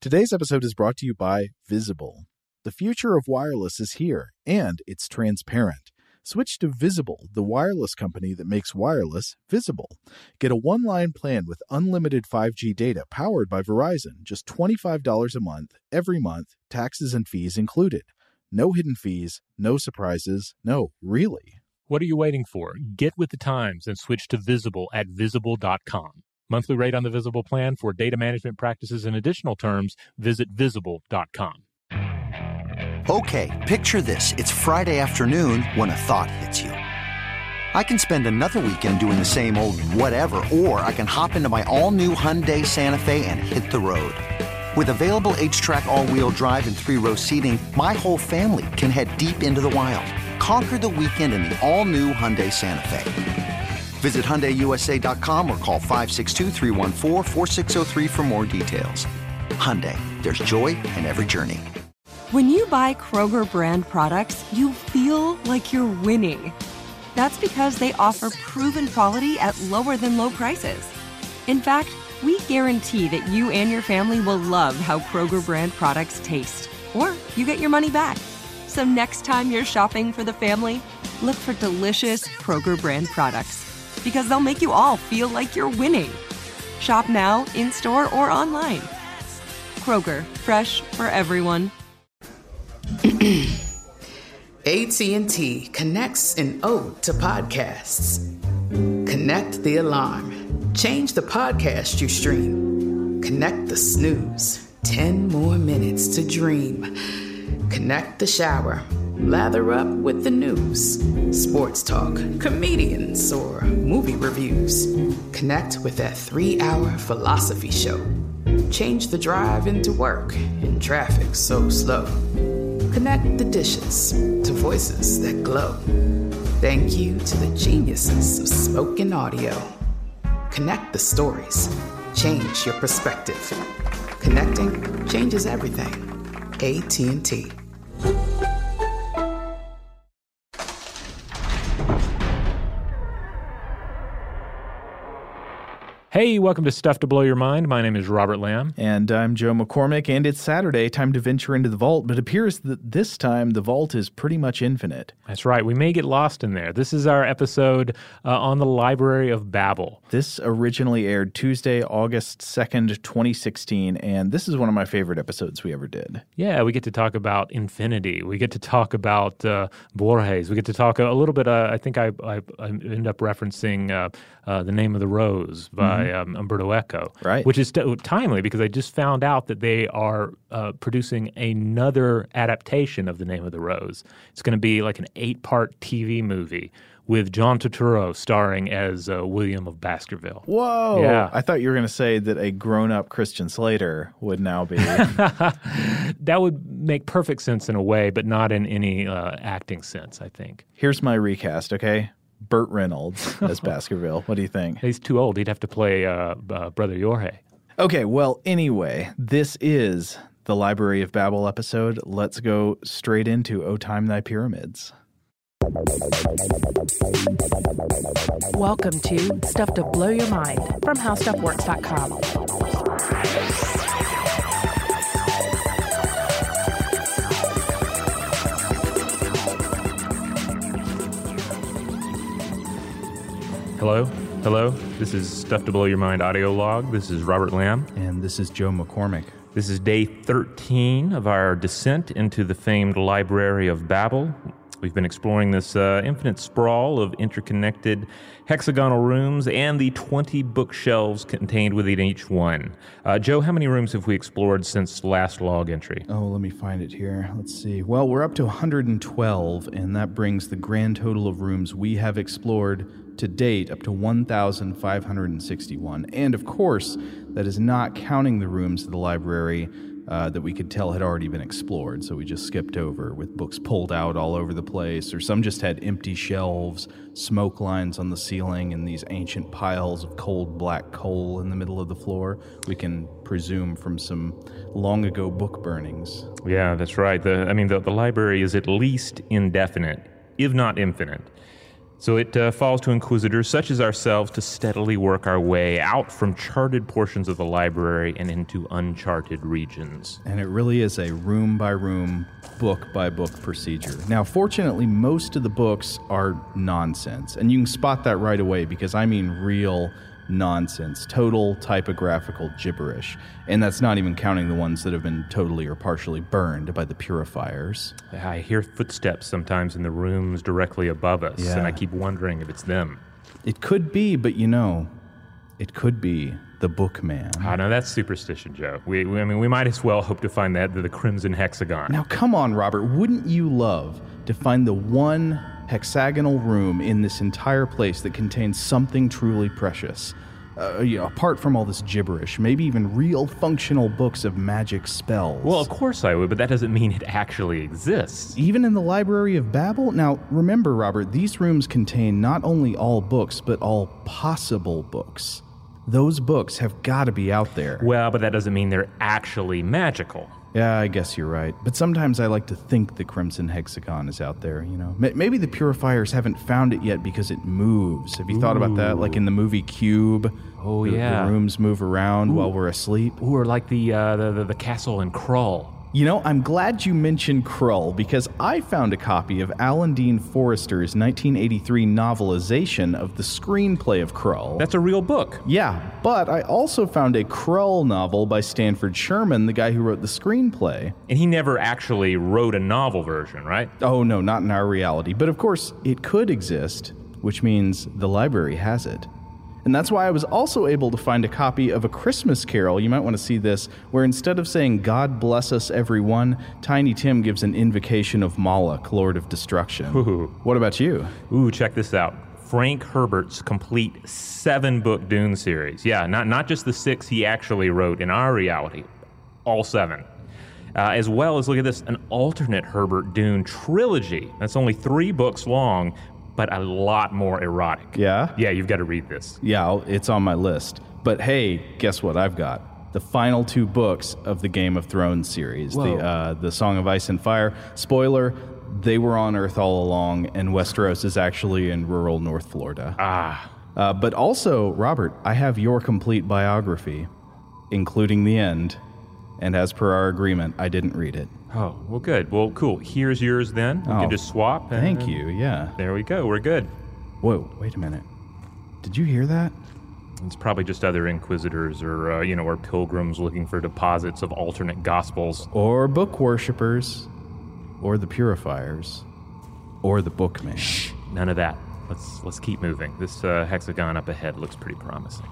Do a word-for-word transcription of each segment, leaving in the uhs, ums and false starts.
Today's episode is brought to you by Visible. The future of wireless is here, and it's transparent. Switch to Visible, the wireless company that makes wireless visible. Get a one-line plan with unlimited five G data powered by Verizon, just twenty-five dollars a month, every month, taxes and fees included. No hidden fees, no surprises, no, really. What are you waiting for? Get with the times and switch to Visible at visible dot com. Monthly rate on the Visible plan for data management practices and additional terms, visit visible dot com. Okay, picture this. It's Friday afternoon when a thought hits you. I can spend another weekend doing the same old whatever, or I can hop into my all-new Hyundai Santa Fe and hit the road. With available H-Track all-wheel drive and three-row seating, my whole family can head deep into the wild. Conquer the weekend in the all-new Hyundai Santa Fe. Visit Hyundai U S A dot com or call five six two, three one four, four six zero three for more details. Hyundai, there's joy in every journey. When you buy Kroger brand products, you feel like you're winning. That's because they offer proven quality at lower than low prices. In fact, we guarantee that you and your family will love how Kroger brand products taste, or you get your money back. So next time you're shopping for the family, look for delicious Kroger brand products, because they'll make you all feel like you're winning. Shop now, in-store, or online. Kroger, fresh for everyone. A T and T connects an ode to podcasts. Connect the alarm. Change the podcast you stream. Connect the snooze. Ten more minutes to dream. Connect the shower. Lather up with the news. Sports talk, comedians, or movie reviews. Connect with that three-hour philosophy show. Change the drive into work in traffic so slow. Connect the dishes to voices that glow. Thank you to the geniuses of spoken audio. Connect the stories. Change your perspective. Connecting changes everything. A T and T. Hey, welcome to Stuff to Blow Your Mind. My name is Robert Lamb. And I'm Joe McCormick, and it's Saturday, time to venture into the vault, but it appears that this time the vault is pretty much infinite. That's right. We may get lost in there. This is our episode uh, on the Library of Babel. This originally aired Tuesday, August second, twenty sixteen, and this is one of my favorite episodes we ever did. Yeah, we get to talk about infinity. We get to talk about uh, Borges. We get to talk a, a little bit, uh, I think I, I, I end up referencing uh, uh, The Name of the Rose by mm-hmm. Um, Umberto Eco, right? Which is t- timely because I just found out that they are uh, producing another adaptation of The Name of the Rose. It's going to be like an eight-part T V movie with John Turturro starring as uh, William of Baskerville. Whoa! Yeah. I thought you were going to say that a grown-up Christian Slater would now be. That would make perfect sense in a way, but not in any uh, acting sense, I think. Here's my recast, okay? Burt Reynolds as Baskerville. What do you think? He's too old. He'd have to play uh, uh, Brother Jorge. Okay, well, anyway, this is the Library of Babel episode. Let's go straight into O Time Thy Pyramids. Welcome to Stuff to Blow Your Mind from how stuff works dot com. Hello, hello. This is Stuff to Blow Your Mind audio log. This is Robert Lamb. And this is Joe McCormick. This is day thirteen of our descent into the famed Library of Babel. We've been exploring this uh, infinite sprawl of interconnected hexagonal rooms and the twenty bookshelves contained within each one. Uh, Joe, how many rooms have we explored since last log entry? Oh, let me find it here. Let's see. Well, we're up to one hundred twelve, and that brings the grand total of rooms we have explored to date up to one thousand five hundred sixty-one. And of course, that is not counting the rooms of the library uh, that we could tell had already been explored, so we just skipped over with books pulled out all over the place, or some just had empty shelves, smoke lines on the ceiling, and these ancient piles of cold black coal in the middle of the floor. We can presume from some long ago book burnings. Yeah, that's right. The, I mean, the, the library is at least indefinite, if not infinite. So it uh, falls to inquisitors such as ourselves to steadily work our way out from charted portions of the library and into uncharted regions. And it really is a room-by-room, book-by-book procedure. Now, fortunately, most of the books are nonsense, and you can spot that right away because I mean real nonsense, total typographical gibberish. And that's not even counting the ones that have been totally or partially burned by the purifiers. I hear footsteps sometimes in the rooms directly above us, Yeah. and I keep wondering if it's them. It could be, but you know, it could be the Bookman. Ah, no, that's superstition, Joe. We, we, I mean, we might as well hope to find that the Crimson Hexagon. Now, come on, Robert. Wouldn't you love to find the one hexagonal room in this entire place that contains something truly precious? Uh, you know, apart from all this gibberish, maybe even real functional books of magic spells. Well, of course I would, but that doesn't mean it actually exists. Even in the Library of Babel? Now, remember, Robert, these rooms contain not only all books, but all possible books. Those books have got to be out there. Well, but that doesn't mean they're actually magical. Yeah, I guess you're right. But sometimes I like to think the Crimson Hexagon is out there, you know. M- maybe the purifiers haven't found it yet because it moves. Have you Ooh. thought about that? Like in the movie Cube? Oh, the, yeah. The rooms move around Ooh. while we're asleep. Or like the, uh, the, the, the castle in Krull. You know, I'm glad you mentioned Krull because I found a copy of Alan Dean Forrester's nineteen eighty-three novelization of the screenplay of Krull. That's a real book. Yeah, but I also found a Krull novel by Stanford Sherman, the guy who wrote the screenplay. And he never actually wrote a novel version, right? Oh, no, not in our reality. But of course, it could exist, which means the library has it. And that's why I was also able to find a copy of A Christmas Carol, you might want to see this, where instead of saying, God bless us everyone, Tiny Tim gives an invocation of Moloch, Lord of Destruction. Ooh. What about you? Ooh, check this out. Frank Herbert's complete seven-book Dune series. Yeah, not, not just the six he actually wrote in our reality, all seven. Uh, as well as, look at this, an alternate Herbert Dune trilogy. That's only three books long, but a lot more erotic. Yeah? Yeah, you've got to read this. Yeah, I'll, it's on my list. But hey, guess what I've got? The final two books of the Game of Thrones series. Whoa. The uh, the Song of Ice and Fire. Spoiler, they were on Earth all along, and Westeros is actually in rural North Florida. Ah. Uh, but also, Robert, I have your complete biography, including the end. And as per our agreement, I didn't read it. Oh, well, good. Well, cool. Here's yours then. We Oh, can just swap. And Thank you, yeah. There we go. We're good. Whoa, wait a minute. Did you hear that? It's probably just other inquisitors or, uh, you know, or pilgrims looking for deposits of alternate gospels. Or book worshippers. Or the purifiers. Or the bookman. Shh, none of that. Let's, let's keep moving. This uh, hexagon up ahead looks pretty promising.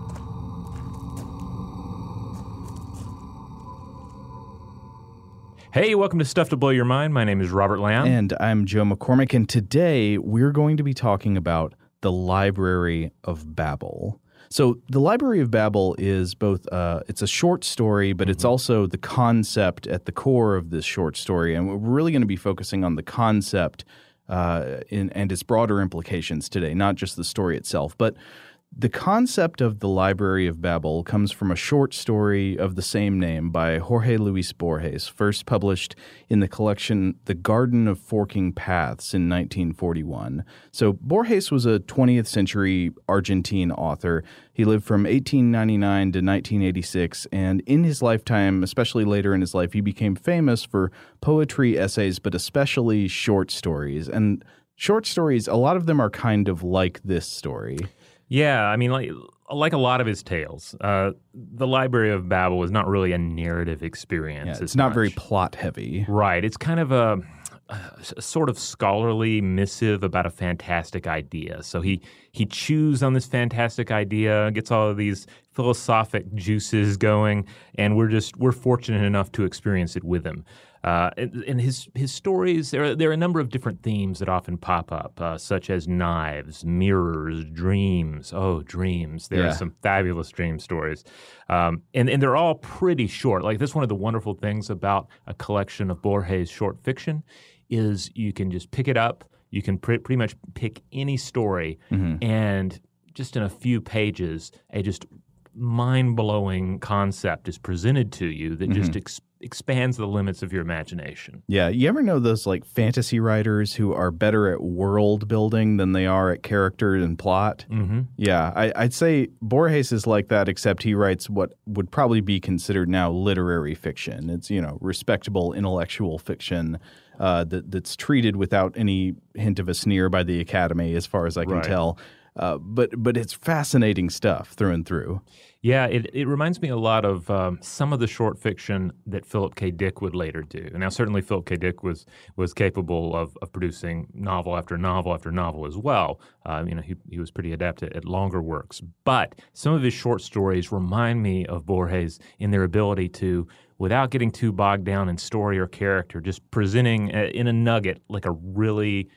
Hey, welcome to Stuff to Blow Your Mind. My name is Robert Lamb. And I'm Joe McCormick, and today we're going to be talking about the Library of Babel. So the Library of Babel is both, uh, it's a short story, but it's also the concept at the core of this short story. And we're really going to be focusing on the concept uh, in, and its broader implications today, not just the story itself. But the concept of the Library of Babel comes from a short story of the same name by Jorge Luis Borges, first published in the collection The Garden of Forking Paths in nineteen forty-one. So Borges was a twentieth century Argentine author. He lived from eighteen ninety-nine to nineteen eighty-six, and in his lifetime, especially later in his life, he became famous for poetry, essays, but especially short stories. And short stories, a lot of them are kind of like this story. Yeah, I mean, like like a lot of his tales, uh, the Library of Babel is not really a narrative experience. Yeah, it's not much. Very plot heavy. Right. It's kind of a, a sort of scholarly missive about a fantastic idea. So he he chews on this fantastic idea, gets all of these philosophic juices going, and we're just we're fortunate enough to experience it with him. Uh, and, and his his stories, there are, there are a number of different themes that often pop up, uh, such as knives, mirrors, dreams. Oh, dreams. There yeah. are some fabulous dream stories. Um, and, and they're all pretty short. Like, that's one of the wonderful things about a collection of Borges short fiction is you can just pick it up. You can pre- pretty much pick any story, mm-hmm. and just in a few pages, a just mind-blowing concept is presented to you that Mm-hmm. just ex- expands the limits of your imagination. Yeah, you ever know those like fantasy writers who are better at world building than they are at character and plot? Mm-hmm. Yeah, I, I'd say Borges is like that, except he writes what would probably be considered now literary fiction. It's, you know, respectable intellectual fiction uh, that that's treated without any hint of a sneer by the Academy, as far as I can Right. tell. Uh, but but it's fascinating stuff through and through. Yeah, it, it reminds me a lot of um, some of the short fiction that Philip K. Dick would later do. Now, certainly Philip K. Dick was was capable of, of producing novel after novel after novel as well. Uh, you know, he, he was pretty adept at, at longer works. But some of his short stories remind me of Borges in their ability to, without getting too bogged down in story or character, just presenting a, in a nugget like a really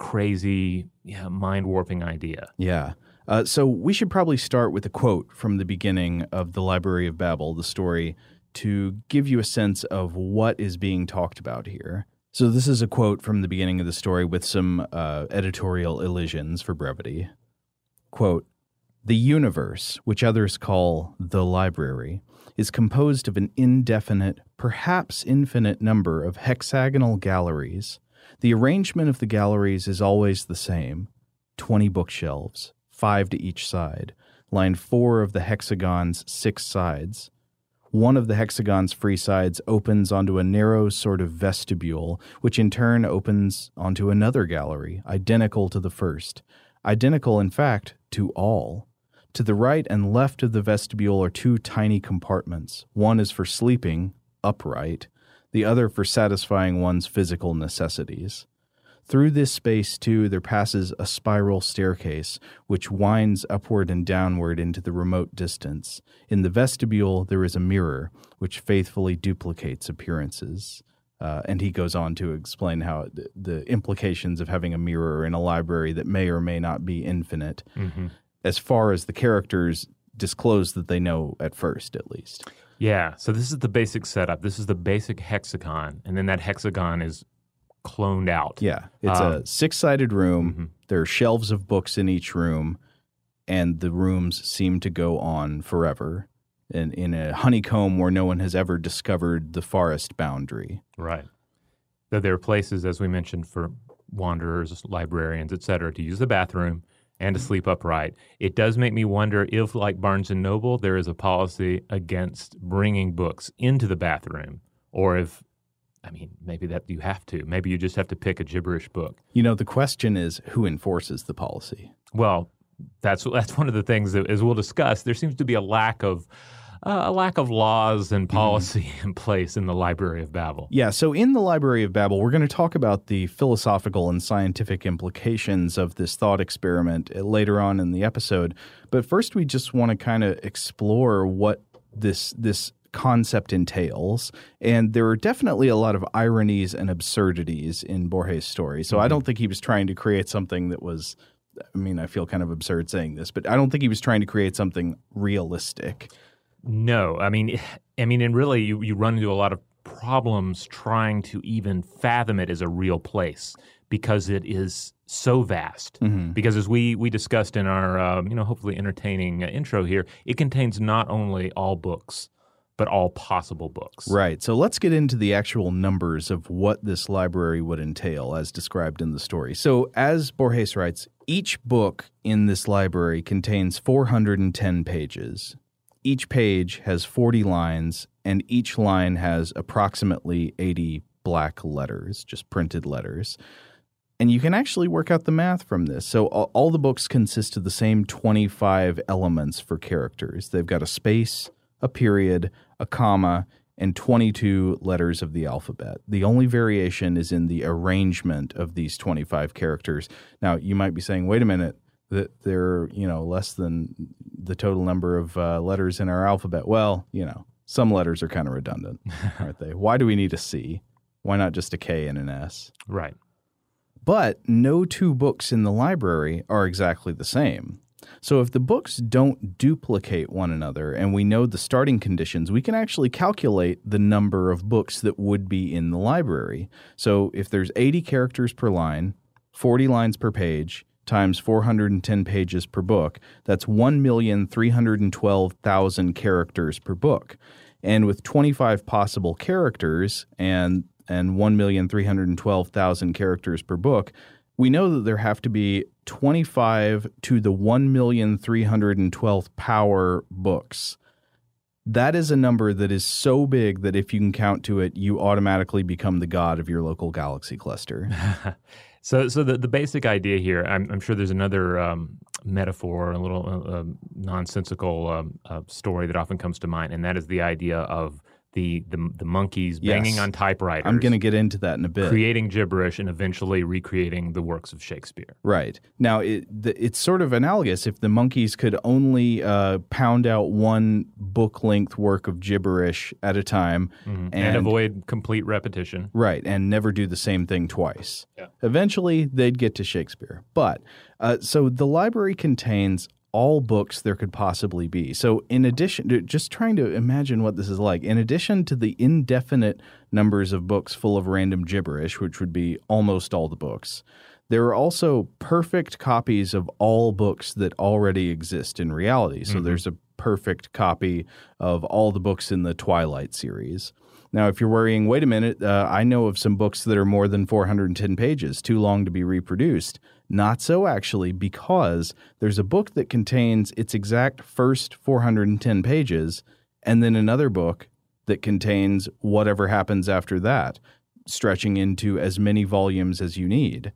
crazy, yeah, mind-warping idea. Yeah. Uh, so we should probably start with a quote from the beginning of The Library of Babel, the story, to give you a sense of what is being talked about here. So this is a quote from the beginning of the story with some uh, editorial elisions for brevity. Quote, "The universe, which others call the library, is composed of an indefinite, perhaps infinite number of hexagonal galleries. The arrangement of the galleries is always the same, twenty bookshelves, five to each side, line four of the hexagon's six sides. One of the hexagon's free sides opens onto a narrow sort of vestibule, which in turn opens onto another gallery, identical to the first, identical, in fact, to all. To the right and left of the vestibule are two tiny compartments. One is for sleeping, upright, the other for satisfying one's physical necessities. Through this space, too, there passes a spiral staircase, which winds upward and downward into the remote distance. In the vestibule, there is a mirror, which faithfully duplicates appearances." Uh, and he goes on to explain how the, the implications of having a mirror in a library that may or may not be infinite, Mm-hmm. as far as the characters disclose that they know at first, at least. Yeah, so this is the basic setup. This is the basic hexagon, and then that hexagon is cloned out. Yeah, it's Um, a six-sided room. mhm. There are shelves of books in each room, and the rooms seem to go on forever in, in a honeycomb where no one has ever discovered the forest boundary. Right. Though there are places, as we mentioned, for wanderers, librarians, et cetera, to use the bathroom and to sleep upright. It does make me wonder if, like Barnes and Noble, there is a policy against bringing books into the bathroom, or if, I mean, maybe that you have to. Maybe you just have to pick a gibberish book. You know, the question is who enforces the policy? Well, that's that's one of the things that, as we'll discuss, there seems to be a lack of uh, a lack of laws and policy in place in the Library of Babel. Yeah, so in the Library of Babel, we're going to talk about the philosophical and scientific implications of this thought experiment later on in the episode. But first, we just want to kind of explore what this this concept entails. And there are definitely a lot of ironies and absurdities in Borges' story. So mm-hmm. I don't think he was trying to create something that was, I mean, I feel kind of absurd saying this, but I don't think he was trying to create something realistic. No, I mean, I mean, and really, you, you run into a lot of problems trying to even fathom it as a real place because it is so vast. Mm-hmm. Because as we we discussed in our, um, you know, hopefully entertaining uh, intro here, it contains not only all books, but all possible books. Right. So let's get into the actual numbers of what this library would entail as described in the story. So as Borges writes, each book in this library contains four hundred ten pages. Each page has forty lines, and each line has approximately eighty black letters, just printed letters. And you can actually work out the math from this. So all the books consist of the same twenty-five elements for characters. They've got a space, a period, a comma, and twenty-two letters of the alphabet. The only variation is in the arrangement of these twenty-five characters. Now, you might be saying, wait a minute, that they're, you know, less than the total number of uh, letters in our alphabet. Well, you know, some letters are kind of redundant, aren't they? Why do we need a C? Why not just a K and an S? Right. But no two books in the library are exactly the same. So if the books don't duplicate one another and we know the starting conditions, we can actually calculate the number of books that would be in the library. So if there's eighty characters per line, forty lines per page, times four hundred ten pages per book. That's one million three hundred twelve thousand characters per book. And with twenty-five possible characters and and one million three hundred twelve thousand characters per book, we know that there have to be twenty-five to the one million three hundred twelfth power books. That is a number that is so big that if you can count to it, you automatically become the god of your local galaxy cluster. So, so the, the basic idea here, I'm, I'm sure there's another um, metaphor, a little uh, uh, nonsensical um, uh, story that often comes to mind, and that is the idea of the the, the monkeys banging Yes. on typewriters. I'm going to get into that in a bit. Creating gibberish and eventually recreating the works of Shakespeare. Right. Now, it, the, it's sort of analogous. If the monkeys could only uh, pound out one book-length work of gibberish at a time. Mm-hmm. And, and, and avoid complete repetition. Right, and never do the same thing twice. Yeah. Eventually, they'd get to Shakespeare. But, uh, so the library contains all books there could possibly be. So in addition to just trying to imagine what this is like, in addition to the indefinite numbers of books full of random gibberish, which would be almost all the books, there are also perfect copies of all books that already exist in reality. So mm-hmm. there's a perfect copy of all the books in the Twilight series. Now, if you're worrying, wait a minute, uh, I know of some books that are more than four hundred ten pages, too long to be reproduced. Not so, actually, because there's a book that contains its exact first four hundred ten pages, and then another book that contains whatever happens after that, stretching into as many volumes as you need.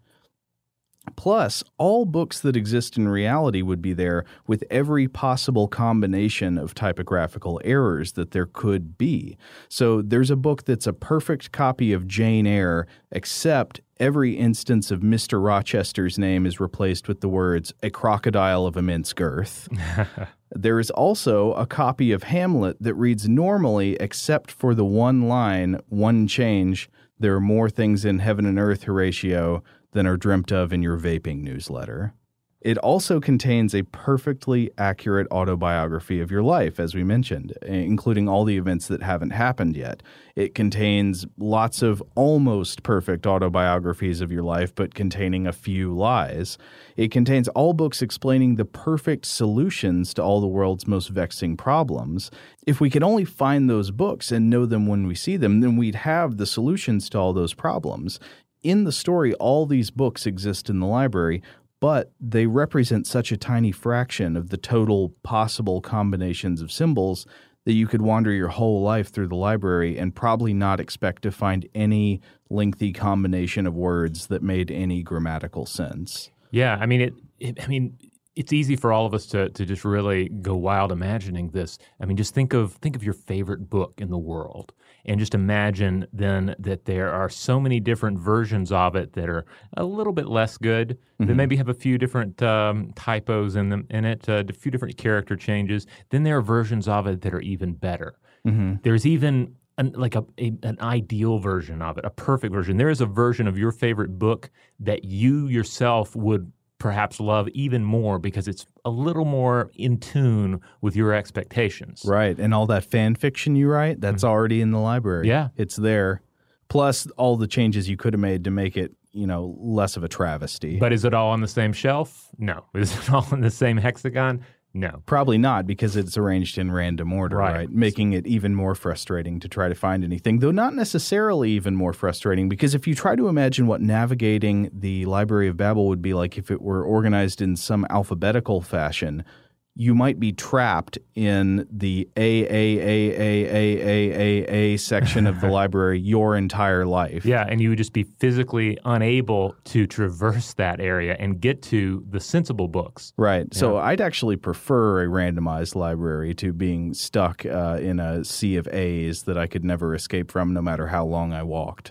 Plus, all books that exist in reality would be there with every possible combination of typographical errors that there could be. So there's a book that's a perfect copy of Jane Eyre, except every instance of Mister Rochester's name is replaced with the words, "a crocodile of immense girth." There is also a copy of Hamlet that reads normally, except for the one line, one change, "There are more things in heaven and earth, Horatio, than are dreamt of in your vaping newsletter." It also contains a perfectly accurate autobiography of your life, as we mentioned, including all the events that haven't happened yet. It contains lots of almost perfect autobiographies of your life, but containing a few lies. It contains all books explaining the perfect solutions to all the world's most vexing problems. If we could only find those books and know them when we see them, then we'd have the solutions to all those problems. In the story, all these books exist in the library, but they represent such a tiny fraction of the total possible combinations of symbols that you could wander your whole life through the library and probably not expect to find any lengthy combination of words that made any grammatical sense. Yeah, I mean, it, it I mean, it's easy for all of us to to just really go wild imagining this. I mean, just think of think of your favorite book in the world. And just imagine then that there are so many different versions of it that are a little bit less good, mm-hmm. that maybe have a few different um, typos in them in it, uh, a few different character changes. Then there are versions of it that are even better. Mm-hmm. There's even an, like a, a an ideal version of it, a perfect version. There is a version of your favorite book that you yourself would perhaps love even more because it's a little more in tune with your expectations. Right. And all that fan fiction you write, that's mm-hmm. already in the library. Yeah. It's there. Plus all the changes you could have made to make it, you know, less of a travesty. But is it all on the same shelf? No. Is it all in the same hexagon? No. Probably not, because it's arranged in random order, right. right? Making it even more frustrating to try to find anything, though not necessarily even more frustrating, because if you try to imagine what navigating the Library of Babel would be like if it were organized in some alphabetical fashion, you might be trapped in the A, A, A, A, A, A, A, A section of the library your entire life. Yeah, and you would just be physically unable to traverse that area and get to the sensible books. Right. Yeah. So I'd actually prefer a randomized library to being stuck uh, in a sea of A's that I could never escape from no matter how long I walked.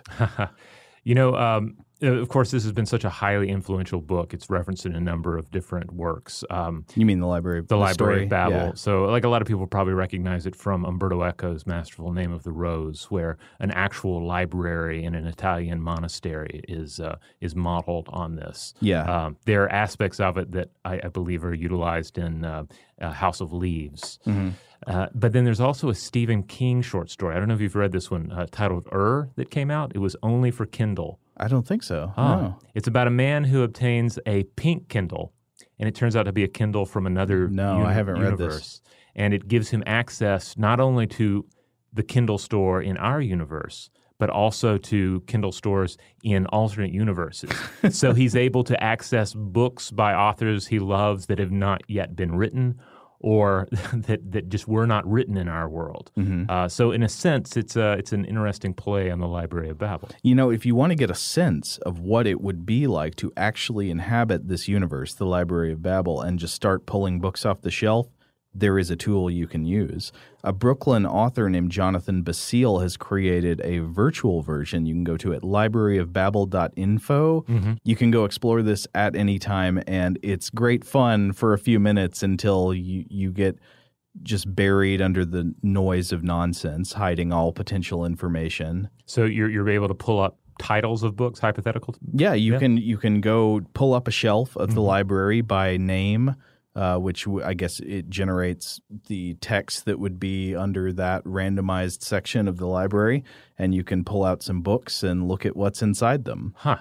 You know, um, of course, this has been such a highly influential book. It's referenced in a number of different works. Um, you mean the Library of the, the Library Library of Babel. Yeah. So, like a lot of people probably recognize it from Umberto Eco's masterful Name of the Rose, where an actual library in an Italian monastery is uh, is modeled on this. Yeah, um, there are aspects of it that I, I believe are utilized in uh, uh, House of Leaves. Mm-hmm. Uh, but then there's also a Stephen King short story. I don't know if you've read this one, uh, titled Ur, that came out. It was only for Kindle. I don't think so. Oh. No. It's about a man who obtains a pink Kindle, and it turns out to be a Kindle from another No, uni- I haven't read universe. this. And it gives him access not only to the Kindle store in our universe, but also to Kindle stores in alternate universes. So he's able to access books by authors he loves that have not yet been written, or that, that just were not written in our world. Mm-hmm. Uh, so in a sense, it's a, it's an interesting play on the Library of Babel. You know, if you want to get a sense of what it would be like to actually inhabit this universe, the Library of Babel, and just start pulling books off the shelf, there is a tool you can use. A Brooklyn author named Jonathan Basile has created a virtual version you can go to at library of babel dot info. Mm-hmm. You can go explore this at any time, and it's great fun for a few minutes until you, you get just buried under the noise of nonsense, hiding all potential information. So you're you're able to pull up titles of books, hypothetical? Yeah, you Yeah. can you can go pull up a shelf of the Mm-hmm. library by name, uh, which w- I guess it generates the text that would be under that randomized section of the library, and you can pull out some books and look at what's inside them. Huh.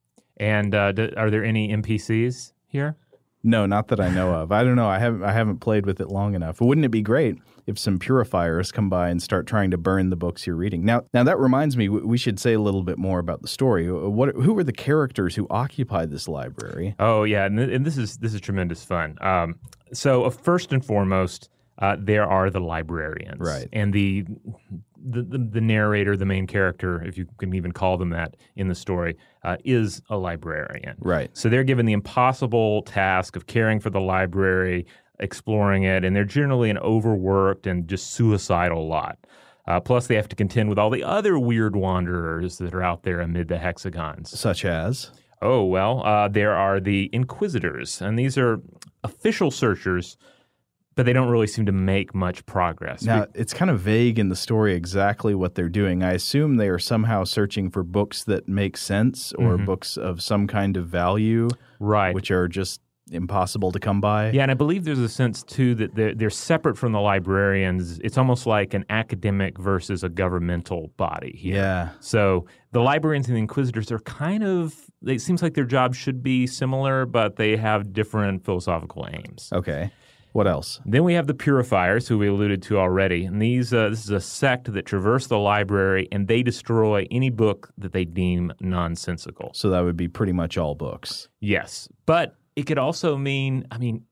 And uh, d- are there any N P Cs here? No, not that I know of. I don't know. I haven't I haven't played with it long enough. Wouldn't it be great if some purifiers come by and start trying to burn the books you're reading? Now, now that reminds me, we should say a little bit more about the story. What, who are the characters who occupy this library? Oh yeah, and, th- and this is this is tremendous fun. Um, so uh, first and foremost, uh, there are the librarians, Right. And the, the the the narrator, the main character, if you can even call them that in the story, uh, is a librarian, Right. So they're given the impossible task of caring for the library, exploring it, and they're generally an overworked and just suicidal lot. Uh, plus, they have to contend with all the other weird wanderers that are out there amid the hexagons. Such as? Oh, well, uh, there are the Inquisitors, and these are official searchers, but they don't really seem to make much progress. Now, it's kind of vague in the story exactly what they're doing. I assume they are somehow searching for books that make sense or Mm-hmm. books of some kind of value, Right. which are just impossible to come by. Yeah, and I believe there's a sense, too, that they're, they're separate from the librarians. It's almost like an academic versus a governmental body here. Yeah. So the librarians and the Inquisitors are kind of, it seems like their jobs should be similar, but they have different philosophical aims. Okay. What else? Then we have the Purifiers, who we alluded to already, and these uh, this is a sect that traverse the library, and they destroy any book that they deem nonsensical. So that would be pretty much all books. Yes, but it could also mean, I mean,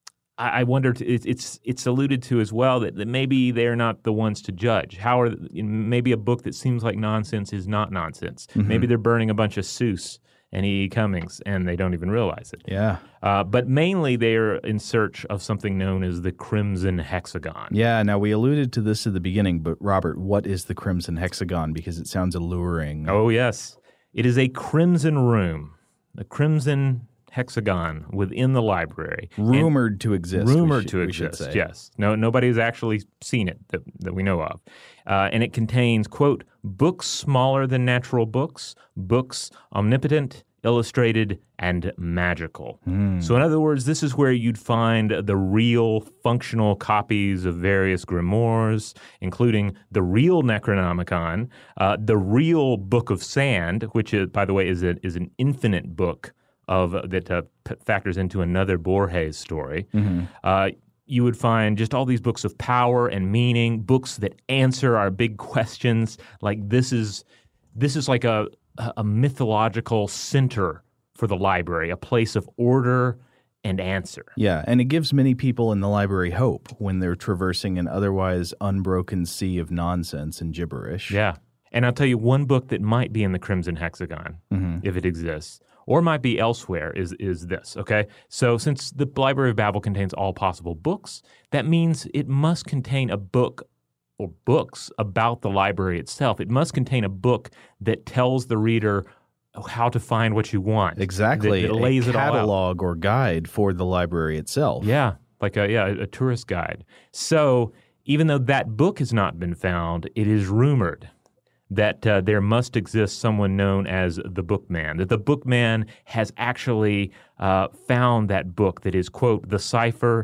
I, I wonder, t- it, it's it's alluded to as well that, that maybe they're not the ones to judge. How are maybe a book that seems like nonsense is not nonsense. Mm-hmm. Maybe they're burning a bunch of Seuss and E E. Cummings, and they don't even realize it. Yeah. Uh, but mainly they are in search of something known as the Crimson Hexagon. Yeah. Now, we alluded to this at the beginning, but Robert, what is the Crimson Hexagon? Because it sounds alluring. Oh, yes. It is a crimson room, a crimson hexagon within the library. And Rumored to exist. we rumored should- to we should exist, say. yes. No, nobody has actually seen it that, that we know of. Uh, and it contains, quote, books smaller than natural books, books omnipotent, illustrated, and magical. Hmm. So in other words, this is where you'd find the real functional copies of various grimoires, including the real Necronomicon, uh, the real Book of Sand, which, is, by the way, is, a, is an infinite book of that uh, p- factors into another Borges story. Mm-hmm. Uh, you would find just all these books of power and meaning, books that answer our big questions. Like this is this is like a a mythological center for the library, a place of order and answer. Yeah, and it gives many people in the library hope when they're traversing an otherwise unbroken sea of nonsense and gibberish. Yeah. And I'll tell you one book that might be in the Crimson Hexagon, Mm-hmm. if it exists, or might be elsewhere, is is this, okay? So since the Library of Babel contains all possible books, that means it must contain a book or books about the library itself. It must contain a book that tells the reader how to find what you want. Exactly. That, that lays a it all out. catalog or guide for the library itself. Yeah, like a yeah, a tourist guide. So even though that book has not been found, it is rumored that uh, there must exist someone known as the Bookman, that the Bookman has actually uh, found that book that is, quote, the cipher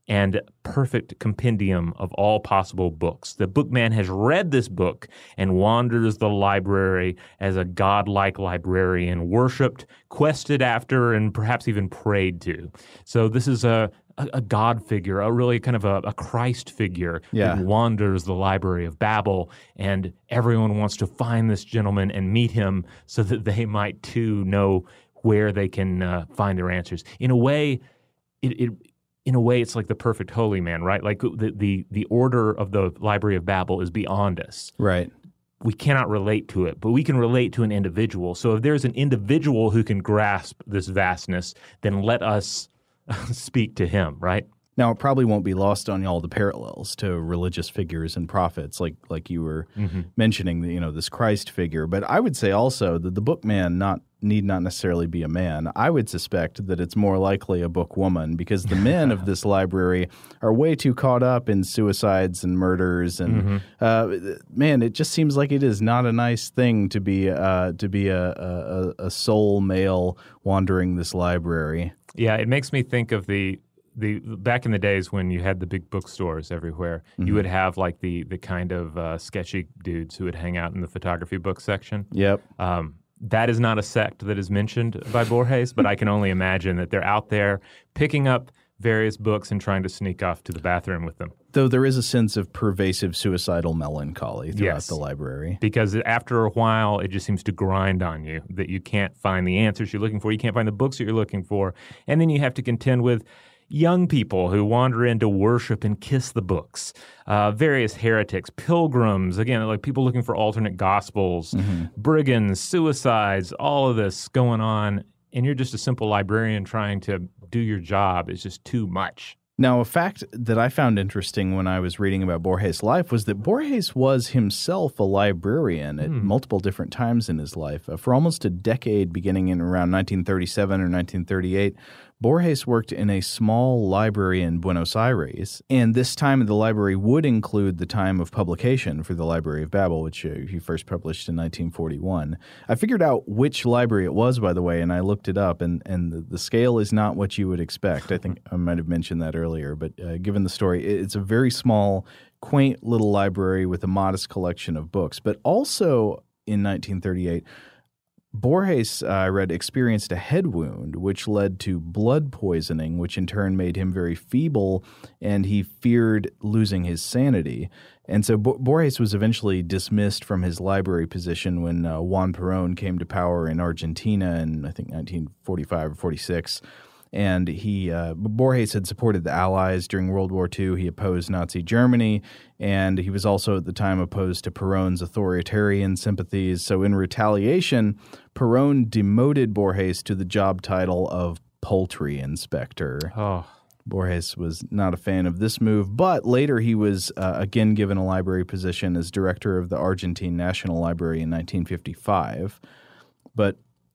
and perfect compendium of all possible books. The bookman has read this book and wanders the library as a godlike librarian, worshipped, quested after, and perhaps even prayed to. So this is a a, a God figure, a really kind of a, a Christ figure Yeah. that wanders the Library of Babel, and everyone wants to find this gentleman and meet him so that they might too know where they can uh, find their answers. In a way, it, it in a way, it's like the perfect holy man, right? Like the, the the order of the Library of Babel is beyond us. Right. We cannot relate to it, but we can relate to an individual. So if there's an individual who can grasp this vastness, then let us speak to him, right? Now, it probably won't be lost on all the parallels to religious figures and prophets, like like you were Mm-hmm. mentioning, you know, this Christ figure. But I would say also that the bookman not need not necessarily be a man. I would suspect that it's more likely a book woman, because the men of this library are way too caught up in suicides and murders. And Mm-hmm. uh, man, it just seems like it is not a nice thing to be uh, to be a, a, a sole male wandering this library. Yeah, it makes me think of the the back in the days when you had the big bookstores everywhere. You would have like the the kind of uh, sketchy dudes who would hang out in the photography book section. Yep. Um, that is not a sect that is mentioned by Borges, but I can only imagine that they're out there picking up various books and trying to sneak off to the bathroom with them. Though there is a sense of pervasive suicidal melancholy throughout Yes. the library. Because after a while, it just seems to grind on you that you can't find the answers you're looking for. You can't find the books that you're looking for. And then you have to contend with young people who wander in to worship and kiss the books, uh, various heretics, pilgrims, again, like people looking for alternate gospels, brigands, suicides, all of this going on. And you're just a simple librarian trying to do your job. It's just too much. Now, a fact that I found interesting when I was reading about Borges' life was that Borges was himself a librarian at multiple different times in his life. Uh, for almost a decade, beginning in around nineteen thirty-seven or nineteen thirty-eight, Borges worked in a small library in Buenos Aires, and this time at the library would include the time of publication for the Library of Babel, which uh, he first published in nineteen forty-one. I figured out which library it was, by the way, and I looked it up, and, and the, the scale is not what you would expect. I think I might have mentioned that earlier, but uh, given the story, it, it's a very small, quaint little library with a modest collection of books. But also in nineteen thirty-eight, Borges, uh, I read, experienced a head wound, which led to blood poisoning, which in turn made him very feeble, and he feared losing his sanity. And so Bo- Borges was eventually dismissed from his library position when uh, Juan Perón came to power in Argentina in, I think, nineteen forty-five or forty-six. And he, uh, Borges had supported the Allies during World War Two. He opposed Nazi Germany, and he was also at the time opposed to Perón's authoritarian sympathies. So in retaliation, Perón demoted Borges to the job title of poultry inspector. Oh, Borges was not a fan of this move, but later he was uh, again given a library position as director of the Argentine National Library in nineteen fifty-five. But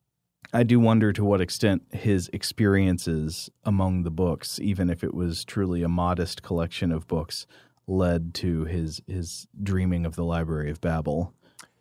I do wonder to what extent his experiences among the books, even if it was truly a modest collection of books, led to his his dreaming of the Library of Babel.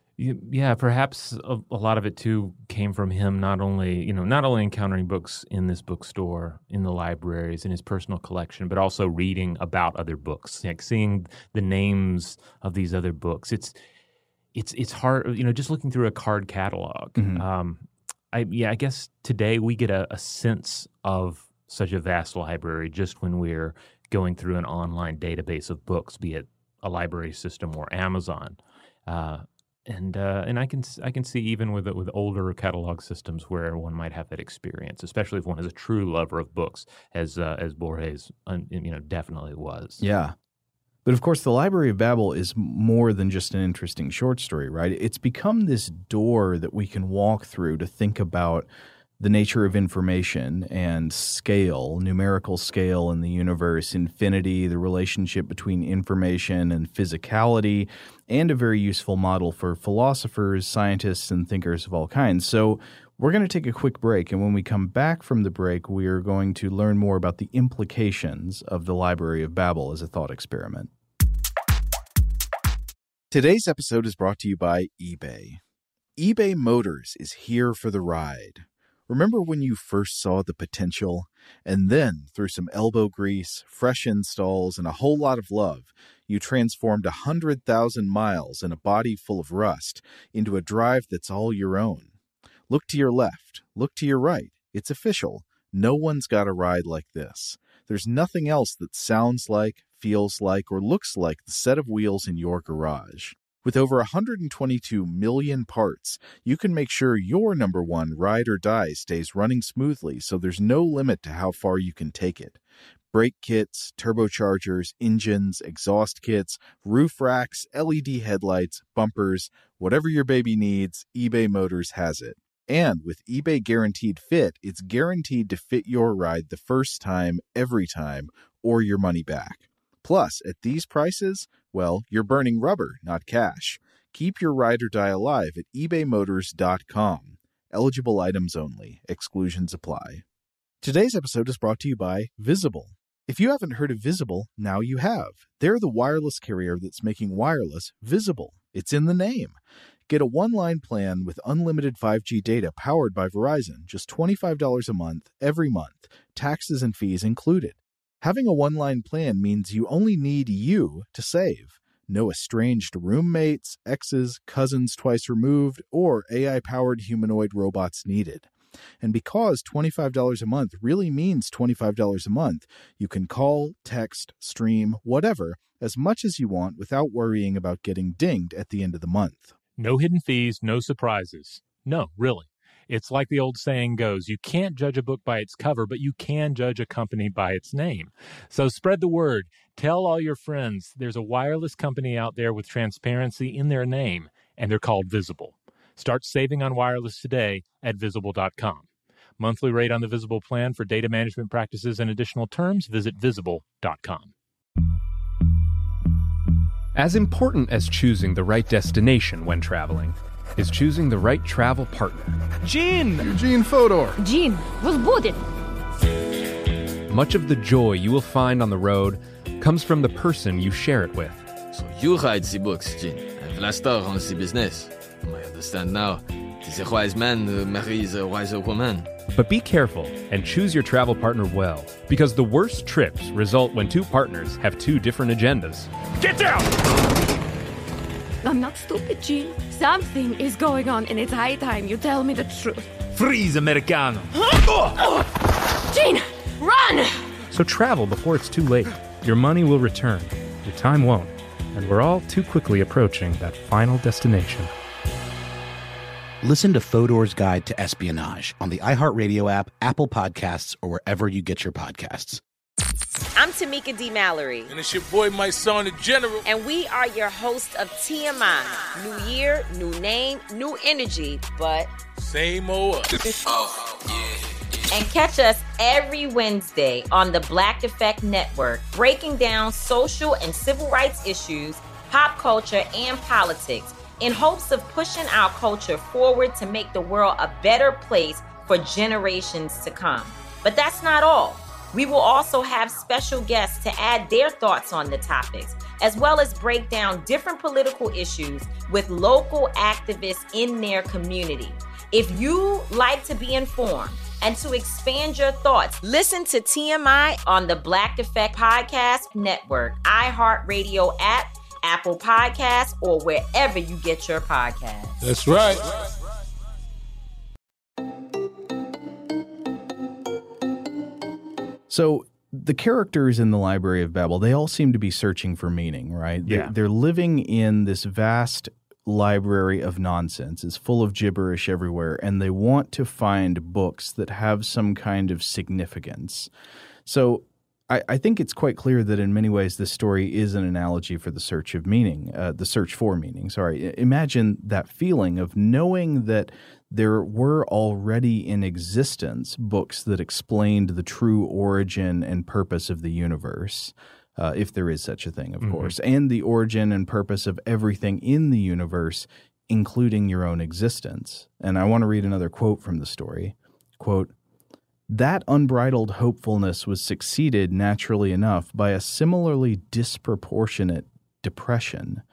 yeah, perhaps a, a lot of it too came from him not only, you know, not only encountering books in this bookstore, in the libraries, in his personal collection, but also reading about other books, like seeing the names of these other books. It's it's it's hard, you know, just looking through a card catalog. Mm-hmm. Um, I yeah, I guess today we get a, a sense of such a vast library just when we're going through an online database of books, be it a library system or Amazon. Uh, And uh, and I can I can see even with with older catalog systems where one might have that experience, especially if one is a true lover of books, as uh, as Borges um, you know definitely was. Yeah. But of course, the Library of Babel is more than just an interesting short story, right? It's become this door that we can walk through to think about the nature of information and scale, numerical scale in the universe, infinity, the relationship between information and physicality, and a very useful model for philosophers, scientists, and thinkers of all kinds. So we're going to take a quick break, and when we come back from the break, we are going to learn more about the implications of the Library of Babel as a thought experiment. Today's episode is brought to you by eBay. eBay Motors is here for the ride. Remember when you first saw the potential? And then, through some elbow grease, fresh installs, and a whole lot of love, you transformed one hundred thousand miles and a body full of rust into a drive that's all your own. Look to your left. Look to your right. It's official. No one's got a ride like this. There's nothing else that sounds like, feels like, or looks like the set of wheels in your garage. With over one hundred twenty-two million parts, you can make sure your number one ride or die stays running smoothly, so there's no limit to how far you can take it. Brake kits, turbochargers, engines, exhaust kits, roof racks, L E D headlights, bumpers, whatever your baby needs, eBay Motors has it. And with eBay Guaranteed Fit, it's guaranteed to fit your ride the first time, every time, or your money back. Plus, at these prices, well, you're burning rubber, not cash. Keep your ride or die alive at ebay motors dot com. Eligible items only. Exclusions apply. Today's episode is brought to you by Visible. If you haven't heard of Visible, now you have. They're the wireless carrier that's making wireless visible. It's in the name. Get a one-line plan with unlimited five G data powered by Verizon, just twenty-five dollars a month, every month, taxes and fees included. Having a one-line plan means you only need you to save. No estranged roommates, exes, cousins twice removed, or A I-powered humanoid robots needed. And because twenty-five dollars a month really means twenty-five dollars a month, you can call, text, stream, whatever, as much as you want without worrying about getting dinged at the end of the month. No hidden fees, no surprises. No, really. It's like the old saying goes, you can't judge a book by its cover, but you can judge a company by its name. So spread the word. Tell all your friends there's a wireless company out there with transparency in their name, and they're called Visible. Start saving on wireless today at visible dot com. Monthly rate on the Visible plan for data management practices and additional terms, visit visible dot com. As important as choosing the right destination when traveling is choosing the right travel partner. Gene! Eugene Fodor. Gene, was booted. Much of the joy you will find on the road comes from the person you share it with. So you write the books, Gene, and Vlastar runs the business. I understand now. It is a wise man who marries a wiser woman. But be careful and choose your travel partner well, because the worst trips result when two partners have two different agendas. Get down! I'm not stupid, Gene. Something is going on, and it's high time you tell me the truth. Freeze, Americano. Gene, run! So travel before it's too late. Your money will return, your time won't, and we're all too quickly approaching that final destination. Listen to Fodor's Guide to Espionage on the iHeartRadio app, Apple Podcasts, or wherever you get your podcasts. I'm Tamika D. Mallory. And it's your boy, my son, the General. And we are your hosts of T M I. New year, new name, new energy, but same old us. Oh, yeah. And catch us every Wednesday on the Black Effect Network, breaking down social and civil rights issues, pop culture, and politics, in hopes of pushing our culture forward to make the world a better place for generations to come. But that's not all. We will also have special guests to add their thoughts on the topics, as well as break down different political issues with local activists in their community. If you like to be informed and to expand your thoughts, listen to T M I on the Black Effect Podcast Network, iHeartRadio app, Apple Podcasts, or wherever you get your podcasts. That's right. So the characters in the Library of Babel, they all seem to be searching for meaning, right? Yeah. They're, they're living in this vast library of nonsense. It's full of gibberish everywhere, and they want to find books that have some kind of significance. So I, I think it's quite clear that in many ways this story is an analogy for the search of meaning, uh, the search for meaning. Sorry. Imagine that feeling of knowing that there were already in existence books that explained the true origin and purpose of the universe, uh, if there is such a thing, of mm-hmm. course, and the origin and purpose of everything in the universe, including your own existence. And I want to read another quote from the story. Quote, "That unbridled hopefulness was succeeded naturally enough by a similarly disproportionate depression.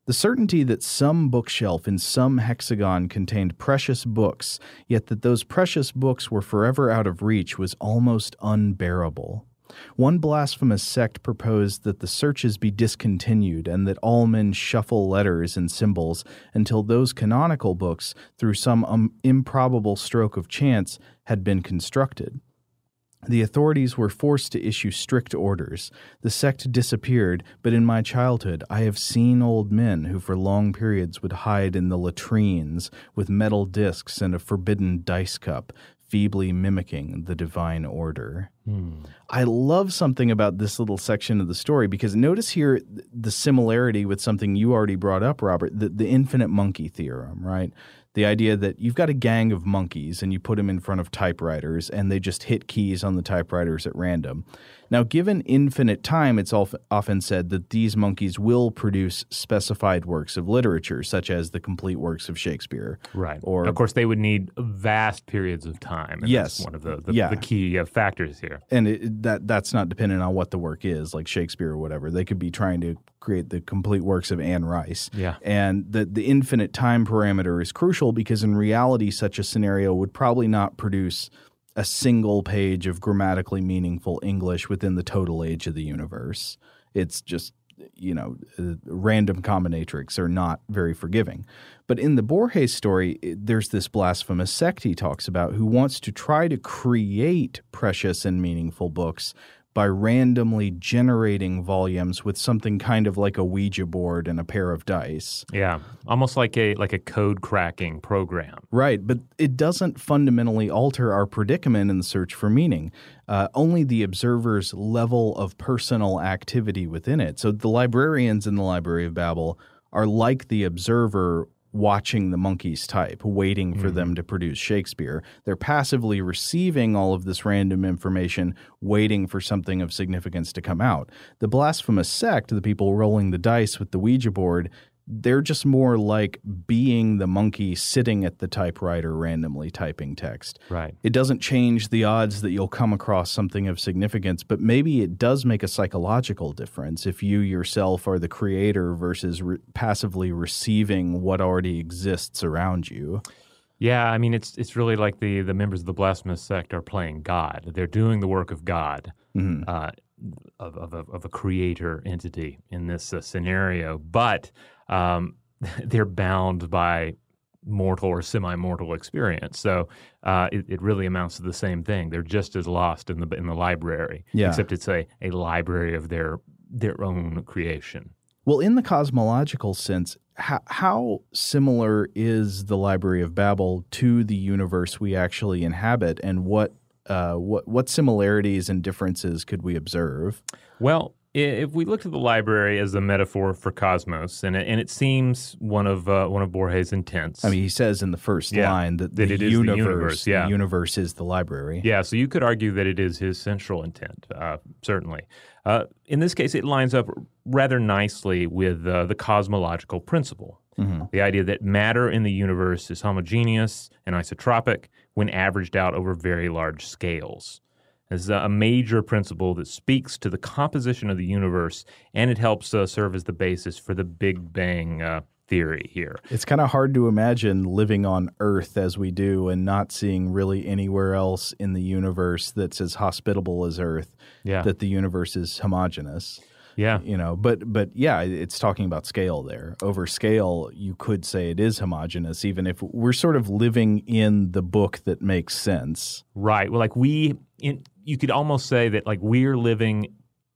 The certainty that some bookshelf in some hexagon contained precious books, yet that those precious books were forever out of reach, was almost unbearable. One blasphemous sect proposed that the searches be discontinued and that all men shuffle letters and symbols until those canonical books, through some um, improbable stroke of chance, had been constructed. The authorities were forced to issue strict orders. The sect disappeared, but in my childhood I have seen old men who for long periods would hide in the latrines with metal discs and a forbidden dice cup, feebly mimicking the divine order. Hmm. I love something about this little section of the story because notice here the similarity with something you already brought up, Robert, the, the infinite monkey theorem, right? The idea that you've got a gang of monkeys and you put them in front of typewriters and they just hit keys on the typewriters at random. Now, given infinite time, it's often said that these monkeys will produce specified works of literature, such as the complete works of Shakespeare. Right. Or, of course, they would need vast periods of time. And yes. That's one of the, the, yeah. the key uh, factors here. And it, that that's not dependent on what the work is, like Shakespeare or whatever. They could be trying to create the complete works of Anne Rice. Yeah. And the, the infinite time parameter is crucial because in reality, such a scenario would probably not produce a single page of grammatically meaningful English within the total age of the universe. It's just, you know, uh, random combinatorics are not very forgiving. But in the Borges story, there's this blasphemous sect he talks about who wants to try to create precious and meaningful books by randomly generating volumes with something kind of like a Ouija board and a pair of dice. Yeah, almost like a like a code cracking program. Right, but it doesn't fundamentally alter our predicament in the search for meaning. Uh, only the observer's level of personal activity within it. So the librarians in the Library of Babel are like the observer watching the monkeys type, waiting for mm-hmm. them to produce Shakespeare. They're passively receiving all of this random information, waiting for something of significance to come out. The blasphemous sect, the people rolling the dice with the Ouija board, they're just more like being the monkey sitting at the typewriter randomly typing text. Right. It doesn't change the odds that you'll come across something of significance, but maybe it does make a psychological difference if you yourself are the creator versus re- passively receiving what already exists around you. Yeah, I mean, it's it's really like the, the members of the blasphemous sect are playing God. They're doing the work of God, mm-hmm. uh, of, of, of a creator entity in this uh, scenario, but um, they're bound by mortal or semi-mortal experience. So uh, it, it really amounts to the same thing. They're just as lost in the in the library, yeah. except it's a, a library of their their own creation. Well, in the cosmological sense, how, how similar is the Library of Babel to the universe we actually inhabit, and what uh, what what similarities and differences could we observe? Well, if we look at the library as a metaphor for cosmos, and it, and it seems one of uh, one of Borges' intents. I mean, he says in the first yeah, line that, that the, it is universe, the universe. Yeah. the universe is the library. Yeah, so you could argue that it is his central intent, uh, certainly. Uh, in this case, it lines up rather nicely with uh, the cosmological principle. Mm-hmm. The idea that matter in the universe is homogeneous and isotropic when averaged out over very large scales. This is a major principle that speaks to the composition of the universe, and it helps uh, serve as the basis for the Big Bang uh, theory here. It's kind of hard to imagine living on Earth as we do and not seeing really anywhere else in the universe that's as hospitable as Earth, yeah. that the universe is homogeneous. Yeah. You know, but but yeah, it's talking about scale there. Over scale, you could say it is homogeneous, even if we're sort of living in the book that makes sense. Right. Well, like we, in, you could almost say that like we're living.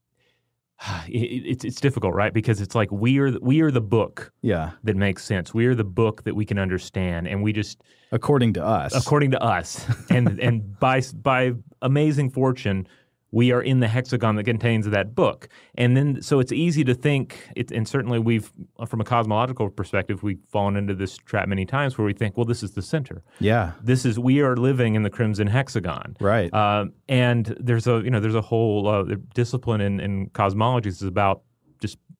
It, it's it's difficult, right? Because it's like we are we are the book, yeah, that makes sense. We are the book that we can understand, and we just according to us, according to us, and and by by amazing fortune, we are in the hexagon that contains that book. And then, so it's easy to think, it, and certainly we've, from a cosmological perspective, we've fallen into this trap many times where we think, well, this is the center. Yeah. This is, we are living in the crimson hexagon. Right. Um, and there's a, you know, there's a whole uh, discipline in, in cosmology is about just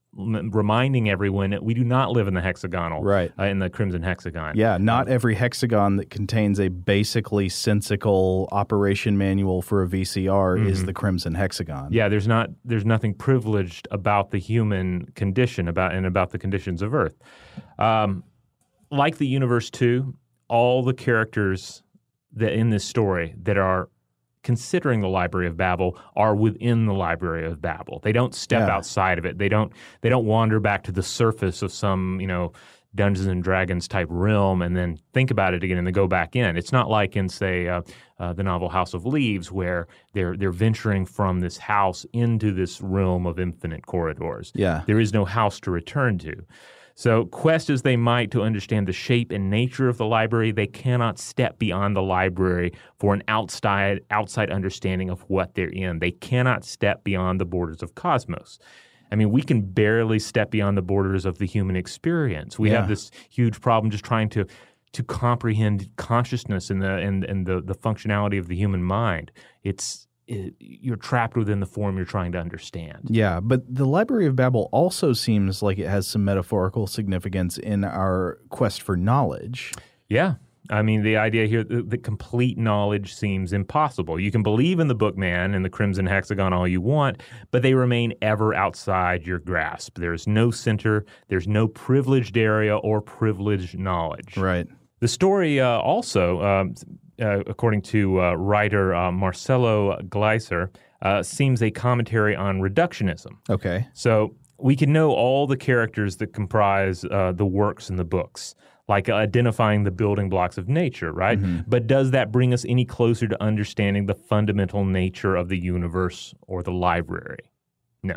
m- reminding everyone that we do not live in the hexagonal, right. uh, in the Crimson Hexagon. Yeah, not every hexagon that contains a basically sensical operation manual for a V C R mm-hmm. is the Crimson Hexagon. Yeah, there's not there's nothing privileged about the human condition about and about the conditions of Earth. Um, like the universe too, all the characters that in this story that are considering the Library of Babel are within the Library of Babel. They don't step yeah. outside of it. They don't they don't wander back to the surface of some, you know, Dungeons and Dragons type realm and then think about it again and then go back in. It's not like in, say, uh, uh, the novel House of Leaves where they're they're venturing from this house into this realm of infinite corridors. Yeah. There is no house to return to. So quest as they might to understand the shape and nature of the library, they cannot step beyond the library for an outside outside understanding of what they're in. They cannot step beyond the borders of cosmos. I mean, we can barely step beyond the borders of the human experience. We yeah. have this huge problem just trying to to comprehend consciousness and the and, and the, the functionality of the human mind. It's It, you're trapped within the form you're trying to understand. Yeah, but the Library of Babel also seems like it has some metaphorical significance in our quest for knowledge. Yeah. I mean, the idea here that, that complete knowledge seems impossible. You can believe in the Bookman and the Crimson Hexagon all you want, but they remain ever outside your grasp. There's no center, there's no privileged area or privileged knowledge. Right. The story uh, also... Um, Uh, according to uh, writer uh, Marcelo Gleiser, uh, seems a commentary on reductionism. Okay. So we can know all the characters that comprise uh, the works in the books, like identifying the building blocks of nature, right? Mm-hmm. But does that bring us any closer to understanding the fundamental nature of the universe or the library? No.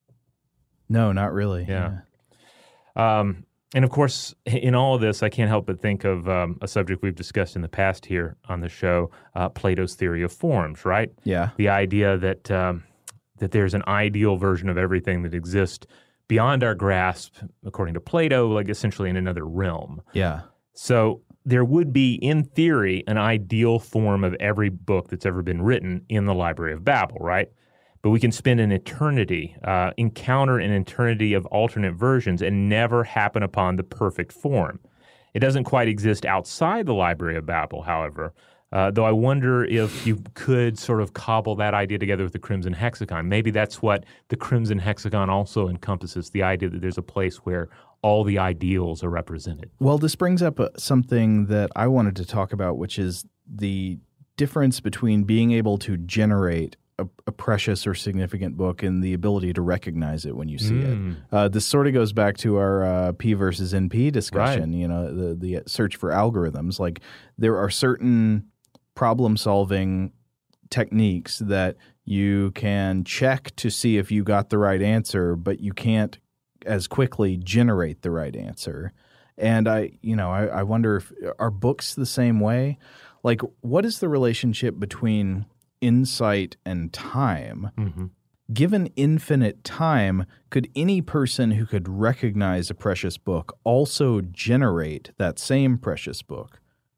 No, not really. Yeah. yeah. Um, And, of course, in all of this, I can't help but think of um, a subject we've discussed in the past here on the show, uh, Plato's theory of forms, right? Yeah. The idea that um, that there's an ideal version of everything that exists beyond our grasp, according to Plato, like essentially in another realm. Yeah. So there would be, in theory, an ideal form of every book that's ever been written in the Library of Babel, right? But we can spend an eternity, uh, encounter an eternity of alternate versions and never happen upon the perfect form. It doesn't quite exist outside the Library of Babel, however, uh, though I wonder if you could sort of cobble that idea together with the Crimson Hexagon. Maybe that's what the Crimson Hexagon also encompasses, the idea that there's a place where all the ideals are represented. Well, this brings up uh, something that I wanted to talk about, which is the difference between being able to generate A, a precious or significant book and the ability to recognize it when you see Mm. it. Uh, this sort of goes back to our uh, P versus N P discussion, Right. you know, the, the search for algorithms. Like there are certain problem-solving techniques that you can check to see if you got the right answer, but you can't as quickly generate the right answer. And I, you know, I, I wonder if are books the same way? Like what is the relationship between insight and time? Mm-hmm. Given infinite time, could any person who could recognize a precious book also generate that same precious book?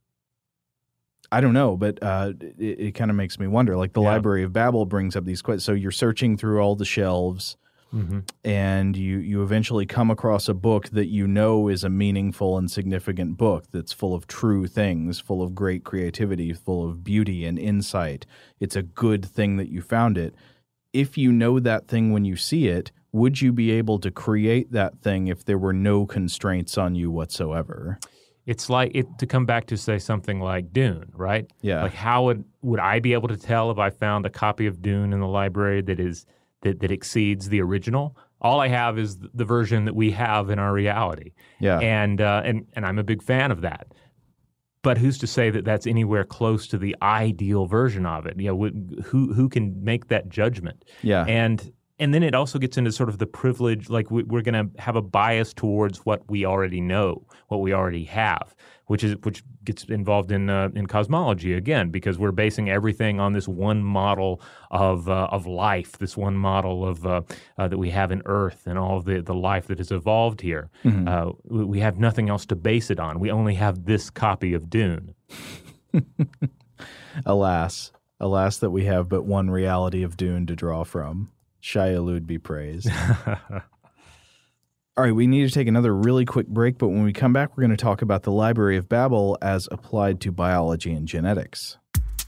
I don't know, but uh, it, it kind of makes me wonder. Like the Yeah. Library of Babel brings up these questions. So you're searching through all the shelves, Mm-hmm. and you, you eventually come across a book that you know is a meaningful and significant book that's full of true things, full of great creativity, full of beauty and insight. It's a good thing that you found it. If you know that thing when you see it, would you be able to create that thing if there were no constraints on you whatsoever? It's like it to come back to say something like Dune, right? Yeah. Like how would would I be able to tell if I found a copy of Dune in the library that is that, that exceeds the original? All I have is the version that we have in our reality. Yeah. And uh, and and I'm a big fan of that. But who's to say that that's anywhere close to the ideal version of it? You know, who who can make that judgment? Yeah. And and then it also gets into sort of the privilege, like we, we're going to have a bias towards what we already know, what we already have, which is which gets involved in uh, in cosmology again, because we're basing everything on this one model of uh, of life, this one model of uh, uh, that we have in Earth and all of the the life that has evolved here. Mm-hmm. Uh, we, we have nothing else to base it on. We only have this copy of Dune. Alas, alas that we have but one reality of Dune to draw from. Shia Lud be praised. All right, we need to take another really quick break, but when we come back, we're going to talk about the Library of Babel as applied to biology and genetics.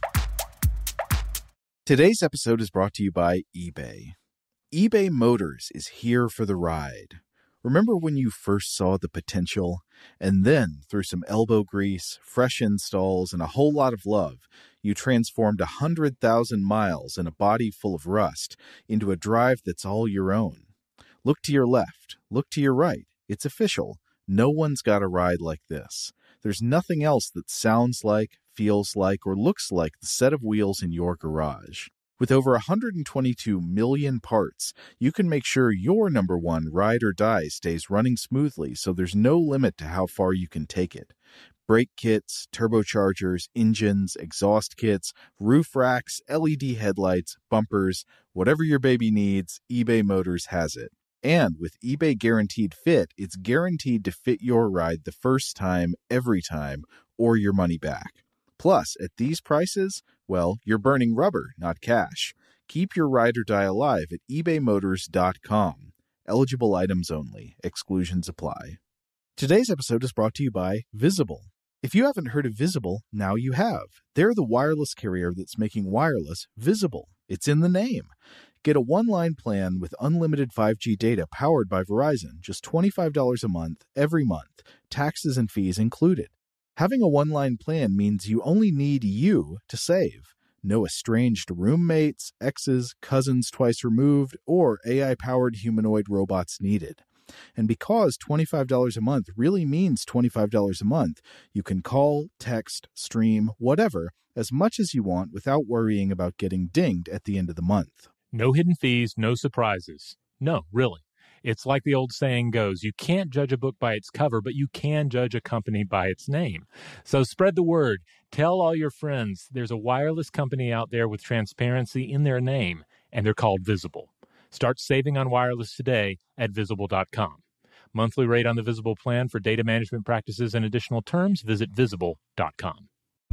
Today's episode is brought to you by eBay. eBay Motors is here for the ride. Remember when you first saw the potential? And then, through some elbow grease, fresh installs, and a whole lot of love, you transformed one hundred thousand miles and a body full of rust into a drive that's all your own. Look to your left. Look to your right. It's official. No one's got a ride like this. There's nothing else that sounds like, feels like, or looks like the set of wheels in your garage. With over one hundred twenty-two million parts, you can make sure your number one ride or die stays running smoothly, so there's no limit to how far you can take it. Brake kits, turbochargers, engines, exhaust kits, roof racks, L E D headlights, bumpers, whatever your baby needs, eBay Motors has it. And with eBay Guaranteed Fit, it's guaranteed to fit your ride the first time, every time, or your money back. Plus, at these prices, well, you're burning rubber, not cash. Keep your ride or die alive at ebay motors dot com. Eligible items only. Exclusions apply. Today's episode is brought to you by Visible. If you haven't heard of Visible, now you have. They're the wireless carrier that's making wireless visible. It's in the name. Get a one-line plan with unlimited five G data powered by Verizon, just twenty-five dollars a month, every month, taxes and fees included. Having a one-line plan means you only need you to save. No estranged roommates, exes, cousins twice removed, or A I-powered humanoid robots needed. And because twenty-five dollars a month really means twenty-five dollars a month, you can call, text, stream, whatever, as much as you want without worrying about getting dinged at the end of the month. No hidden fees, no surprises. No, really. It's like the old saying goes, you can't judge a book by its cover, but you can judge a company by its name. So spread the word. Tell all your friends there's a wireless company out there with transparency in their name, and they're called Visible. Start saving on wireless today at visible dot com. Monthly rate on the Visible plan for data management practices and additional terms, visit visible dot com.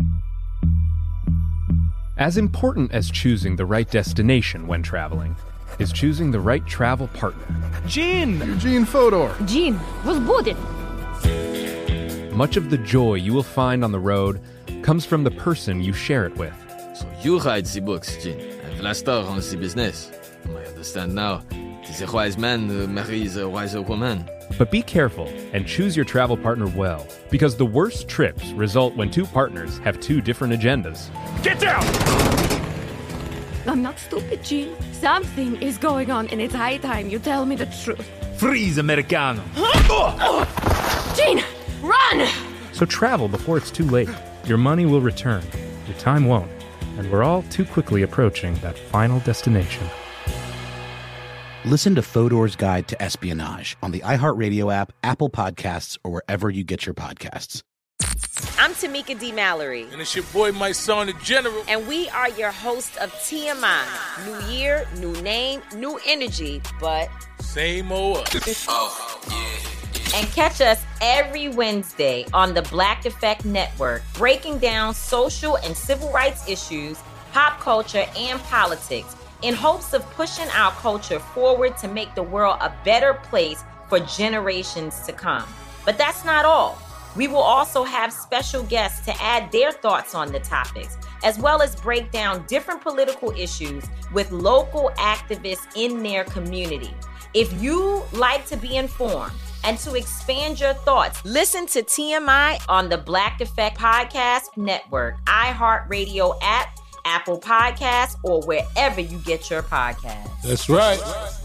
As important as choosing the right destination when traveling is choosing the right travel partner. Gene! Eugene Fodor! Gene, was booted! Much of the joy you will find on the road comes from the person you share it with. So you write the books, Gene, and Vlastar runs the business. I understand now. The wise man uh, marries a wiser woman. But be careful and choose your travel partner well, because the worst trips result when two partners have two different agendas. Get down! I'm not stupid, Gene. Something is going on, and it's high time you tell me the truth. Freeze, Americano! Gene, run! So travel before it's too late. Your money will return, your time won't, and we're all too quickly approaching that final destination. Listen to Fodor's Guide to Espionage on the iHeartRadio app, Apple Podcasts, or wherever you get your podcasts. I'm Tamika D. Mallory. And it's your boy, my son, the General. And we are your hosts of T M I. New year, new name, new energy, but same old us. Oh, yeah. And catch us every Wednesday on the Black Effect Network, breaking down social and civil rights issues, pop culture, and politics, in hopes of pushing our culture forward to make the world a better place for generations to come. But that's not all. We will also have special guests to add their thoughts on the topics, as well as break down different political issues with local activists in their community. If you like to be informed and to expand your thoughts, listen to T M I on the Black Effect Podcast Network, iHeartRadio app, Apple Podcasts, or wherever you get your podcasts. That's right.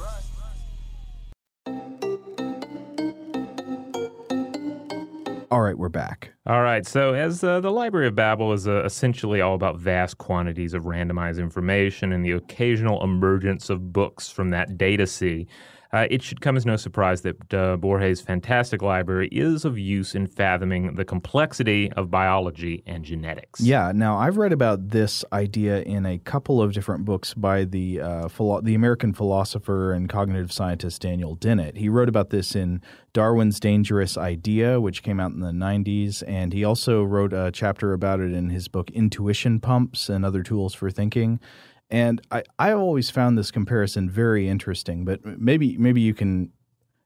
All right, we're back. All right, so as uh, the Library of Babel is uh, essentially all about vast quantities of randomized information and the occasional emergence of books from that data sea, Uh, it should come as no surprise that uh, Borges' fantastic library is of use in fathoming the complexity of biology and genetics. Yeah. Now, I've read about this idea in a couple of different books by the uh, philo- the American philosopher and cognitive scientist Daniel Dennett. He wrote about this in Darwin's Dangerous Idea, which came out in the nineties, and he also wrote a chapter about it in his book Intuition Pumps and Other Tools for Thinking. And I, I always found this comparison very interesting, but maybe maybe you can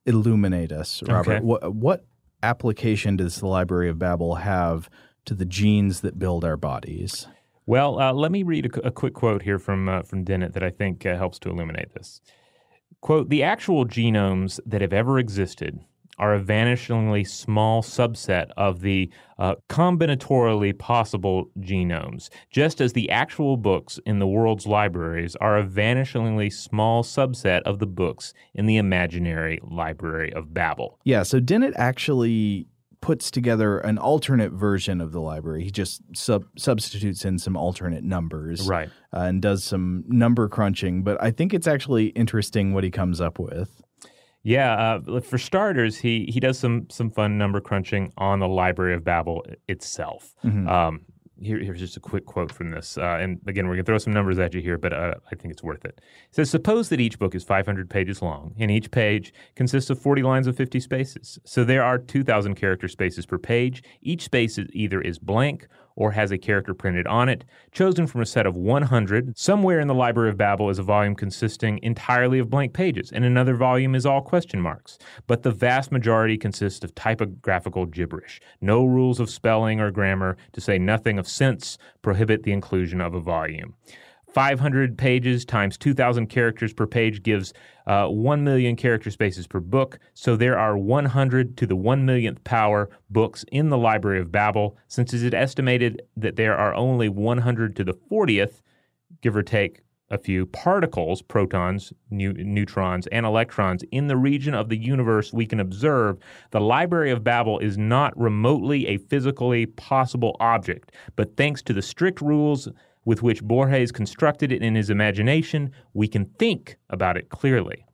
illuminate us, Robert. Okay. What, what application does the Library of Babel have to the genes that build our bodies? Well, uh, let me read a, a quick quote here from uh, from Dennett that I think uh, helps to illuminate this. Quote, "The actual genomes that have ever existed are a vanishingly small subset of the uh, combinatorially possible genomes, just as the actual books in the world's libraries are a vanishingly small subset of the books in the imaginary Library of Babel." Yeah, so Dennett actually puts together an alternate version of the library. He just sub- substitutes in some alternate numbers, right, uh, and does some number crunching. But I think it's actually interesting what he comes up with. Yeah, uh, for starters, he he does some some fun number crunching on the Library of Babel itself. Mm-hmm. Um, here, here's just a quick quote from this. Uh, and again, we're going to throw some numbers at you here, but uh, I think it's worth it. It says, "Suppose that each book is five hundred pages long, and each page consists of forty lines of fifty spaces. So there are two thousand character spaces per page. Each space is either is blank or has a character printed on it, chosen from a set of one hundred. Somewhere in the Library of Babel is a volume consisting entirely of blank pages, and another volume is all question marks. But the vast majority consists of typographical gibberish. No rules of spelling or grammar, to say nothing of sense, prohibit the inclusion of a volume. five hundred pages times two thousand characters per page gives uh, one million character spaces per book. So there are one hundred to the one millionth power books in the Library of Babel, since it is estimated that there are only one hundred to the fortieth, give or take a few, particles, protons, nu- neutrons, and electrons in the region of the universe we can observe. The Library of Babel is not remotely a physically possible object, but thanks to the strict rules with which Borges constructed it in his imagination, we can think about it clearly."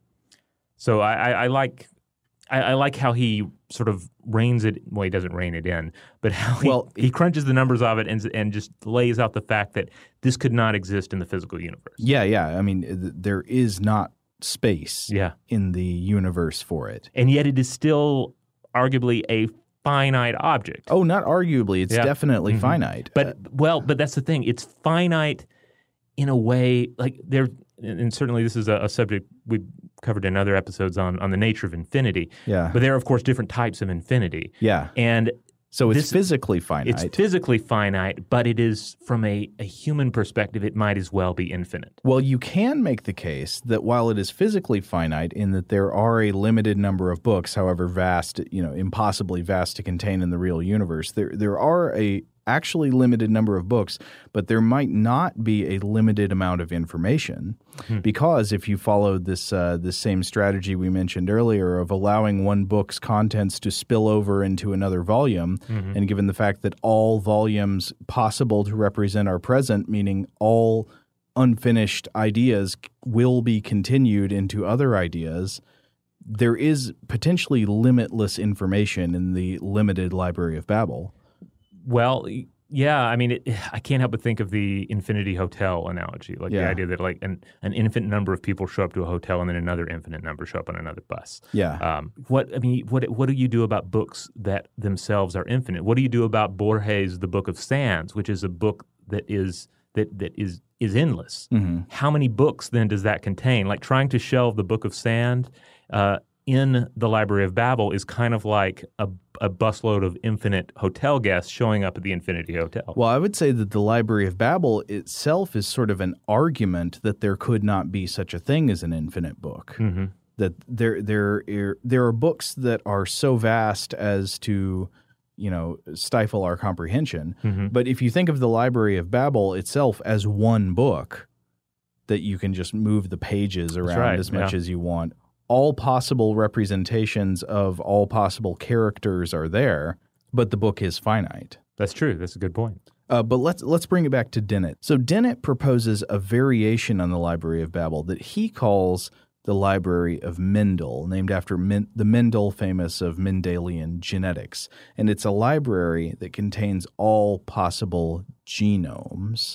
So I, I, I like I, I like how he sort of reins it. Well, he doesn't rein it in, but how he, well, he crunches the numbers of it and and just lays out the fact that this could not exist in the physical universe. Yeah, yeah. I mean, th- there is not space yeah. in the universe for it, and yet it is still arguably a finite object. Oh, not arguably. It's yeah. definitely mm-hmm. finite. But, uh, well, but that's the thing. It's finite in a way, like there, and certainly this is a, a subject we've covered in other episodes on, on the nature of infinity. Yeah. But there are, of course, different types of infinity. Yeah. And so it's this, physically finite. It's physically finite, but it is, from a, a human perspective, it might as well be infinite. Well, you can make the case that while it is physically finite in that there are a limited number of books, however vast, you know, impossibly vast to contain in the real universe, there there are a actually limited number of books, but there might not be a limited amount of information hmm. because if you followed this uh, this same strategy we mentioned earlier of allowing one book's contents to spill over into another volume, mm-hmm. and given the fact that all volumes possible to represent our present, meaning all unfinished ideas will be continued into other ideas, there is potentially limitless information in the limited Library of Babel. Well, yeah, I mean, it, I can't help but think of the Infinity Hotel analogy, like yeah. the idea that like an, an infinite number of people show up to a hotel and then another infinite number show up on another bus. Yeah. Um, what I mean, what what do you do about books that themselves are infinite? What do you do about Borges' The Book of Sands, which is a book that is that that is is endless? Mm-hmm. How many books then does that contain? Like trying to shelve the Book of Sand uh, in the Library of Babel is kind of like a, a busload of infinite hotel guests showing up at the Infinity Hotel. Well, I would say that the Library of Babel itself is sort of an argument that there could not be such a thing as an infinite book. Mm-hmm. That there, there, are, there are books that are so vast as to, you know, stifle our comprehension. Mm-hmm. But if you think of the Library of Babel itself as one book, that you can just move the pages around right, as much yeah. as you want. All possible representations of all possible characters are there, but the book is finite. That's true. That's a good point. Uh, but let's let's bring it back to Dennett. So Dennett proposes a variation on the Library of Babel that he calls the Library of Mendel, named after Men- the Mendel famous of Mendelian genetics. And it's a library that contains all possible genomes.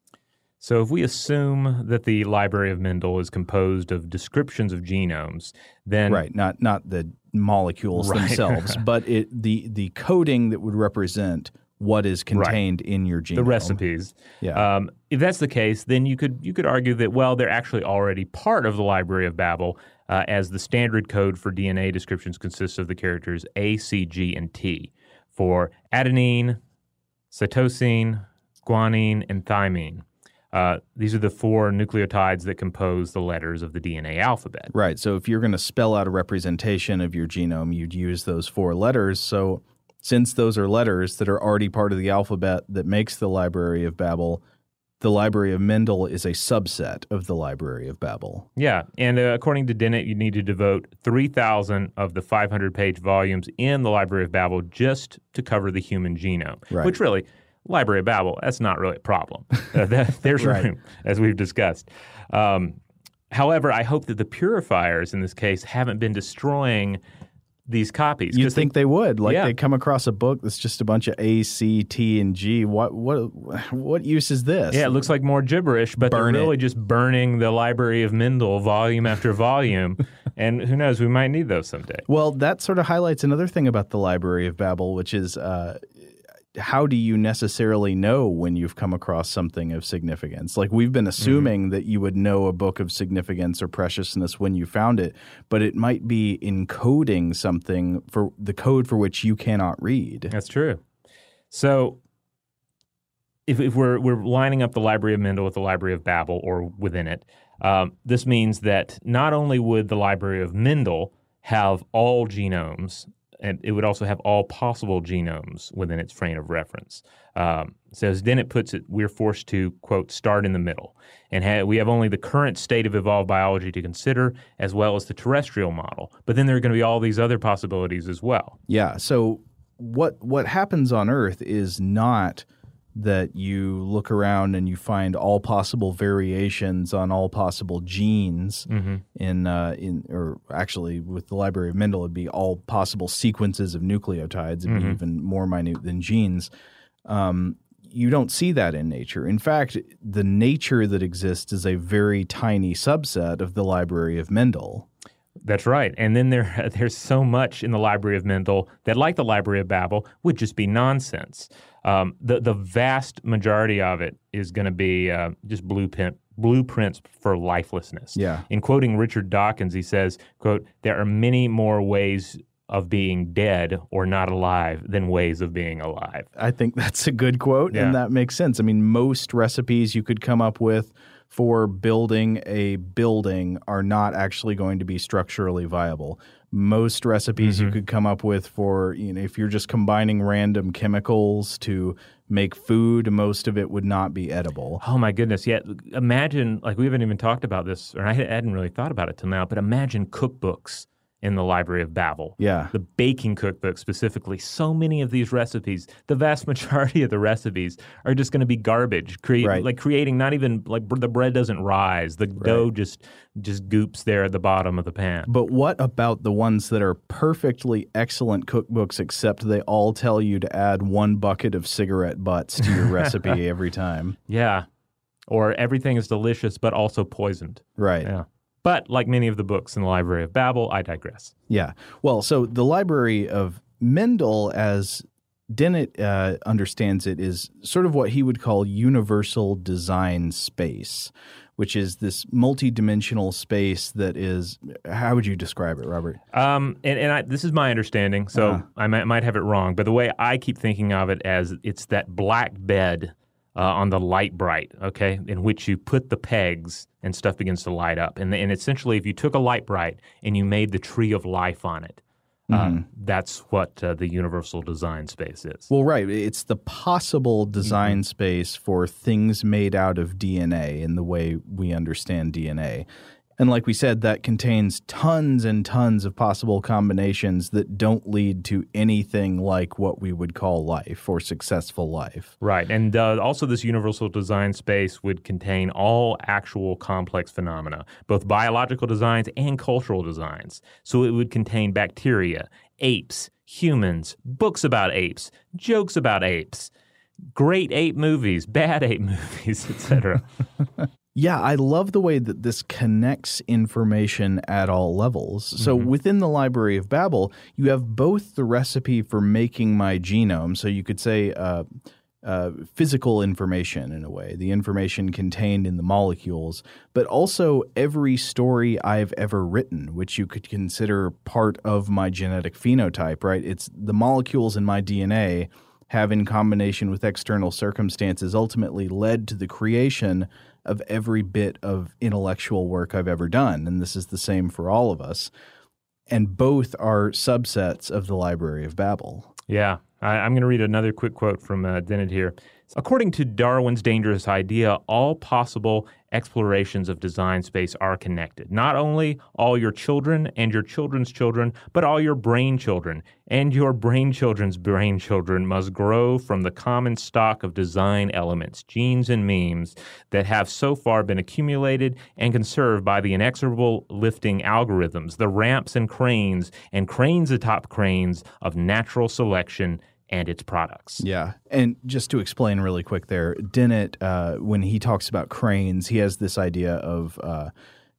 So if we assume that the Library of Mendel is composed of descriptions of genomes, then right, not not the molecules right. themselves, but it the the coding that would represent what is contained right. in your genome, the recipes. Yeah. Um, if that's the case, then you could you could argue that well, they're actually already part of the Library of Babel, uh, as the standard code for D N A descriptions consists of the characters A, C, G, and T for adenine, cytosine, guanine, and thymine. Uh, these are the four nucleotides that compose the letters of the D N A alphabet. Right. So if you're going to spell out a representation of your genome, you'd use those four letters. So since those are letters that are already part of the alphabet that makes the Library of Babel, the Library of Mendel is a subset of the Library of Babel. Yeah, and uh, according to Dennett, you need to devote three thousand of the five hundred page volumes in the Library of Babel just to cover the human genome, Right. which really, Library of Babel, that's not really a problem. Uh, that, there's Right. room, as we've discussed. Um, however, I hope that the purifiers in this case haven't been destroying these copies. You'd 'cause think they would. Like Yeah. they come across a book that's just a bunch of A, C, T, and G. What what what use is this? Yeah, it looks like more gibberish, but Burn they're really it. just burning the Library of Mendel volume after volume. And who knows, we might need those someday. Well, that sort of highlights another thing about the Library of Babel, which is uh, how do you necessarily know when you've come across something of significance? Like we've been assuming mm-hmm. that you would know a book of significance or preciousness when you found it, but it might be encoding something for the code for which you cannot read. That's true. So if, if we're we're lining up the Library of Mendel with the Library of Babel or within it, um, this means that not only would the Library of Mendel have all genomes, and it would also have all possible genomes within its frame of reference. Um, so as Dennett puts it, we're forced to, quote, start in the middle. And ha- we have only the current state of evolved biology to consider, as well as the terrestrial model. But then there are going to be all these other possibilities as well. Yeah, so what what happens on Earth is not that you look around and you find all possible variations on all possible genes mm-hmm. in uh, in or actually with the Library of Mendel it'd be all possible sequences of nucleotides. It'd mm-hmm. be even more minute than genes. Um, you don't see that in nature. In fact, the nature that exists is a very tiny subset of the Library of Mendel. That's right. And then there there's so much in the Library of Mendel that, like the Library of Babel, would just be nonsense. Um, the, the vast majority of it is going to be uh, just blueprint, blueprints for lifelessness. Yeah. In quoting Richard Dawkins, he says, quote, "There are many more ways of being dead or not alive than ways of being alive." I think that's a good quote, Yeah. and that makes sense. I mean, most recipes you could come up with for building a building are not actually going to be structurally viable. Most recipes Mm-hmm. you could come up with for, you know, if you're just combining random chemicals to make food, most of it would not be edible. Oh my goodness. Yeah. Imagine, like we haven't even talked about this, or I hadn't really thought about it till now, but imagine cookbooks in the Library of Babel. Yeah. The baking cookbook specifically. So many of these recipes, the vast majority of the recipes are just going to be garbage. Create Right. like creating not even like the bread doesn't rise. The dough just just goops there at the bottom of the pan. But what about the ones that are perfectly excellent cookbooks, except they all tell you to add one bucket of cigarette butts to your recipe every time? Yeah. Or everything is delicious but also poisoned. Right. Yeah. But like many of the books in the Library of Babel, I digress. Yeah. Well, so the Library of Mendel, as Dennett uh, understands it, is sort of what he would call universal design space, which is this multidimensional space that is – how would you describe it, Robert? Um, and and I, this is my understanding, so Uh-huh. I might, might have it wrong, but the way I keep thinking of it as it's that black bed uh, on the light bright, okay, in which you put the pegs and stuff begins to light up. And, and essentially, if you took a light bright and you made the tree of life on it, Mm-hmm. uh, that's what uh, the universal design space is. Well, right. It's the possible design Mm-hmm. space for things made out of D N A in the way we understand D N A. And like we said, that contains tons and tons of possible combinations that don't lead to anything like what we would call life or successful life. Right. And uh, also this universal design space would contain all actual complex phenomena, both biological designs and cultural designs. So it would contain bacteria, apes, humans, books about apes, jokes about apes, great ape movies, bad ape movies, et cetera. Yeah, I love the way that this connects information at all levels. So Mm-hmm. within the Library of Babel, you have both the recipe for making my genome. So you could say uh, uh, physical information in a way, the information contained in the molecules, but also every story I've ever written, which you could consider part of my genetic phenotype, right? It's the molecules in my D N A have, in combination with external circumstances, ultimately led to the creation of every bit of intellectual work I've ever done. And this is the same for all of us. And both are subsets of the Library of Babel. Yeah. I, I'm going to read another quick quote from uh, Dennett here. According to Darwin's dangerous idea, all possible explorations of design space are connected. Not only all your children and your children's children, but all your brain children and your brain children's brain children must grow from the common stock of design elements, genes and memes that have so far been accumulated and conserved by the inexorable lifting algorithms, the ramps and cranes and cranes atop cranes of natural selection and its products. Yeah. And just to explain really quick there, Dennett, uh, when he talks about cranes, he has this idea of uh,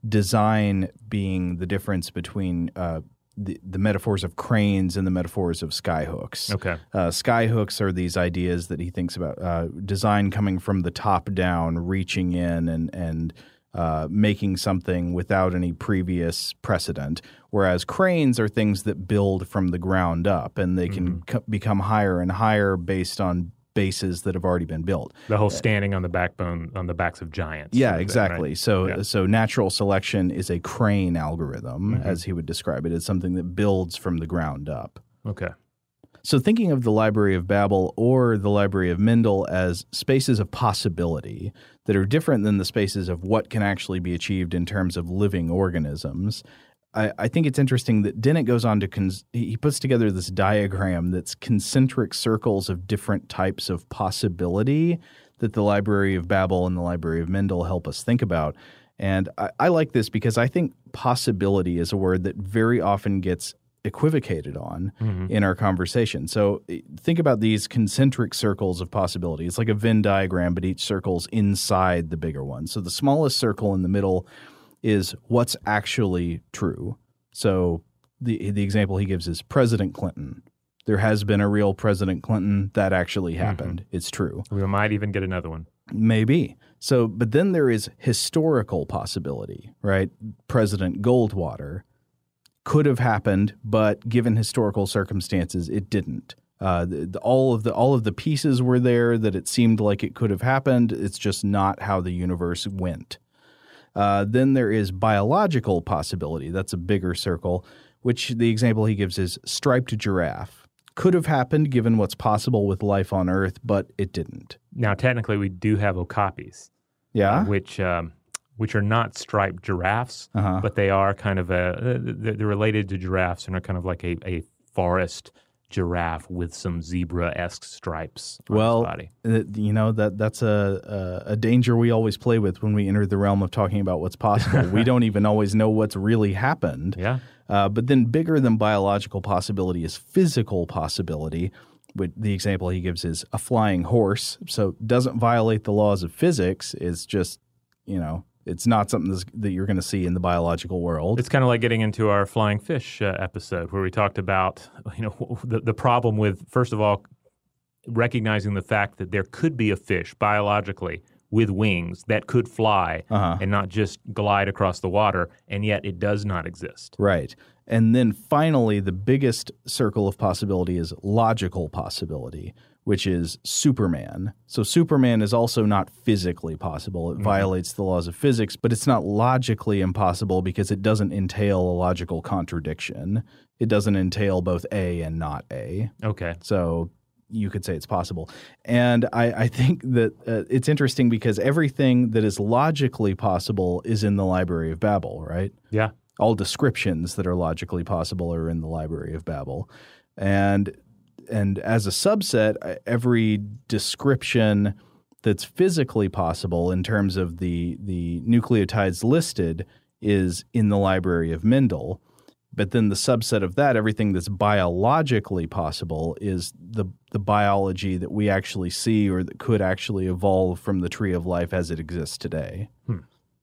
design being the difference between uh, the, the metaphors of cranes and the metaphors of skyhooks. Okay. Uh, skyhooks are these ideas that he thinks about, uh, design coming from the top down, reaching in and and Uh, making something without any previous precedent, whereas cranes are things that build from the ground up, and they can Mm-hmm. co- become higher and higher based on bases that have already been built. The whole standing on the backbone, on the backs of giants. Yeah, sort of exactly. thing, right? So, Yeah. so natural selection is a crane algorithm, Mhm. as he would describe it. It's something that builds from the ground up. Okay. So thinking of the Library of Babel or the Library of Mendel as spaces of possibility that are different than the spaces of what can actually be achieved in terms of living organisms, I, I think it's interesting that Dennett goes on to cons- – he puts together this diagram that's concentric circles of different types of possibility that the Library of Babel and the Library of Mendel help us think about. And I, I like this because I think possibility is a word that very often gets – equivocated on Mhm. in our conversation. So think about these concentric circles of possibility. It's like a Venn diagram, but each circle's inside the bigger one. So the smallest circle in the middle is what's actually true. So the the example he gives is President Clinton. There has been a real President Clinton. That actually happened. Mm-hmm. It's true. We might even get another one. Maybe. So, but then there is historical possibility, right? President Goldwater could have happened, but given historical circumstances, it didn't. Uh, the, the, all of the all of the pieces were there that it seemed like it could have happened. It's just not how the universe went. Uh, then there is biological possibility. That's a bigger circle, which the example he gives is striped giraffe. Could have happened given what's possible with life on Earth, but it didn't. Now, technically, we do have okapis. Yeah? Uh, which um, which are not striped giraffes, Uh-huh. but they are kind of a they're they're related to giraffes and are kind of like a, a forest giraffe with some zebra-esque stripes on Well, its body. uh, you know, that that's a, a a danger we always play with when we enter the realm of talking about what's possible. We don't even always know what's really happened. Yeah. Uh, but then bigger than biological possibility is physical possibility. With the example he gives is a flying horse. So doesn't violate the laws of physics. It's just, you know, it's not something that's, that you're going to see in the biological world. It's kind of like getting into our flying fish uh, episode where we talked about, you know, the, the problem with, first of all, recognizing the fact that there could be a fish biologically with wings that could fly Uh-huh. and not just glide across the water, and yet it does not exist. Right. And then finally, the biggest circle of possibility is logical possibility, which is Superman. So Superman is also not physically possible. It Mm-hmm. violates the laws of physics, but it's not logically impossible because it doesn't entail a logical contradiction. It doesn't entail both A and not A. Okay. So you could say it's possible. And I, I think that uh, it's interesting because everything that is logically possible is in the Library of Babel, right? Yeah. All descriptions that are logically possible are in the Library of Babel. And and as a subset, every description that's physically possible in terms of the the nucleotides listed is in the Library of Mendel. But then the subset of that, everything that's biologically possible, is the the biology that we actually see or that could actually evolve from the tree of life as it exists today. Hmm.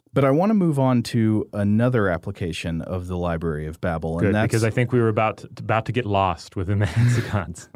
But I want to move on to another application of the Library of Babel. Good, and that's, because I think we were about to, about to get lost within the hexagons.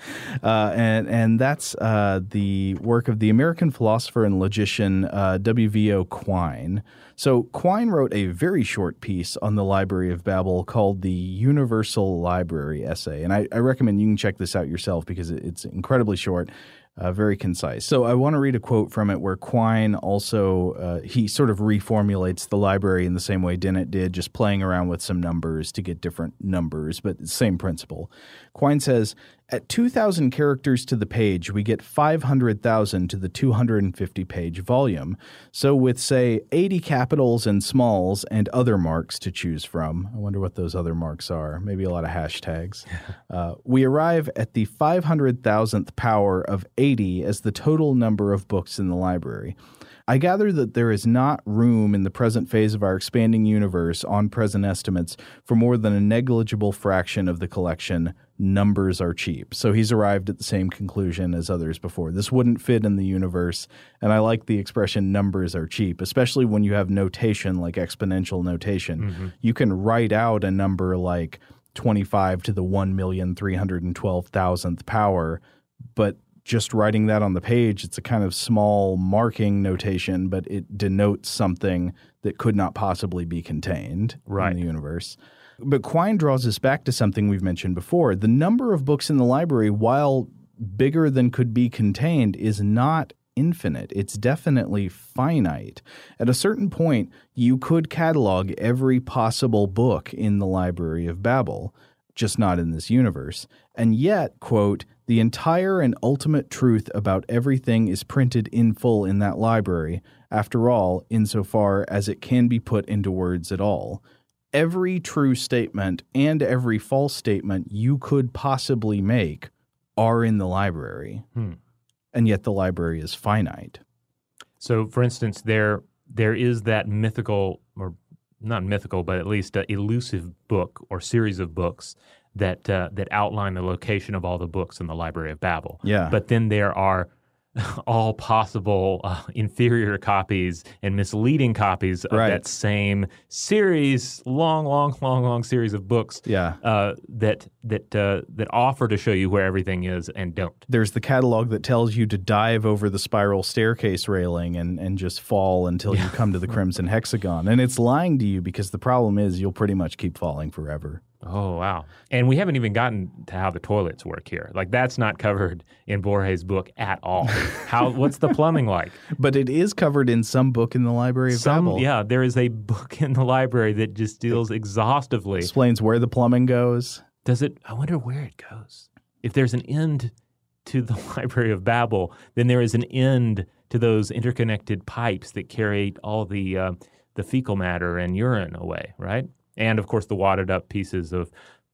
uh, and and that's uh, the work of the American philosopher and logician uh, W V O Quine. So Quine wrote a very short piece on the Library of Babel called the Universal Library Essay. And I, I recommend you can check this out yourself because it's incredibly short. Uh, very concise. So I want to read a quote from it where Quine also, uh, he sort of reformulates the library in the same way Dennett did, just playing around with some numbers to get different numbers, but same principle. Quine says, at two thousand characters to the page, we get five hundred thousand to the two hundred fifty page volume. So with, say, eighty capitals and smalls and other marks to choose from, I wonder what those other marks are, maybe a lot of hashtags, uh, we arrive at the five hundred thousandth power of eighty as the total number of books in the library. I gather that there is not room in the present phase of our expanding universe on present estimates for more than a negligible fraction of the collection. Numbers are cheap. So he's arrived at the same conclusion as others before. This wouldn't fit in the universe. And I like the expression numbers are cheap, especially when you have notation like exponential notation. Mm-hmm. You can write out a number like twenty-five to the one million three hundred twelve thousandth power, but just writing that on the page, it's a kind of small marking notation, but it denotes something that could not possibly be contained right. in the universe. But Quine draws us back to something we've mentioned before. The number of books in the library, while bigger than could be contained, is not infinite. It's definitely finite. At a certain point, you could catalog every possible book in the Library of Babel, just not in this universe. And yet, quote, the entire and ultimate truth about everything is printed in full in that library, after all, insofar as it can be put into words at all. Every true statement and every false statement you could possibly make are in the library. Hmm. And yet the library is finite. So, for instance, there there is that mythical, or not mythical, but at least an elusive book or series of books that uh, that outline the location of all the books in the Library of Babel. Yeah. But then there are all possible uh, inferior copies and misleading copies of right. that same series, long, long, long, long series of books yeah. uh, that that uh, that offer to show you where everything is and don't. There's the catalog that tells you to dive over the spiral staircase railing and, and just fall until yeah. you come to the crimson hexagon. And it's lying to you because the problem is you'll pretty much keep falling forever. Oh, wow. And we haven't even gotten to how the toilets work here. Like, that's not covered in Borges' book at all. How? What's the plumbing like? But it is covered in some book in the Library of some, Babel. Yeah, there is a book in the library that just deals exhaustively. Explains where the plumbing goes. Does it? I wonder where it goes. If there's an end to the Library of Babel, then there is an end to those interconnected pipes that carry all the uh, the fecal matter and urine away, right? And, of course, the wadded-up pieces of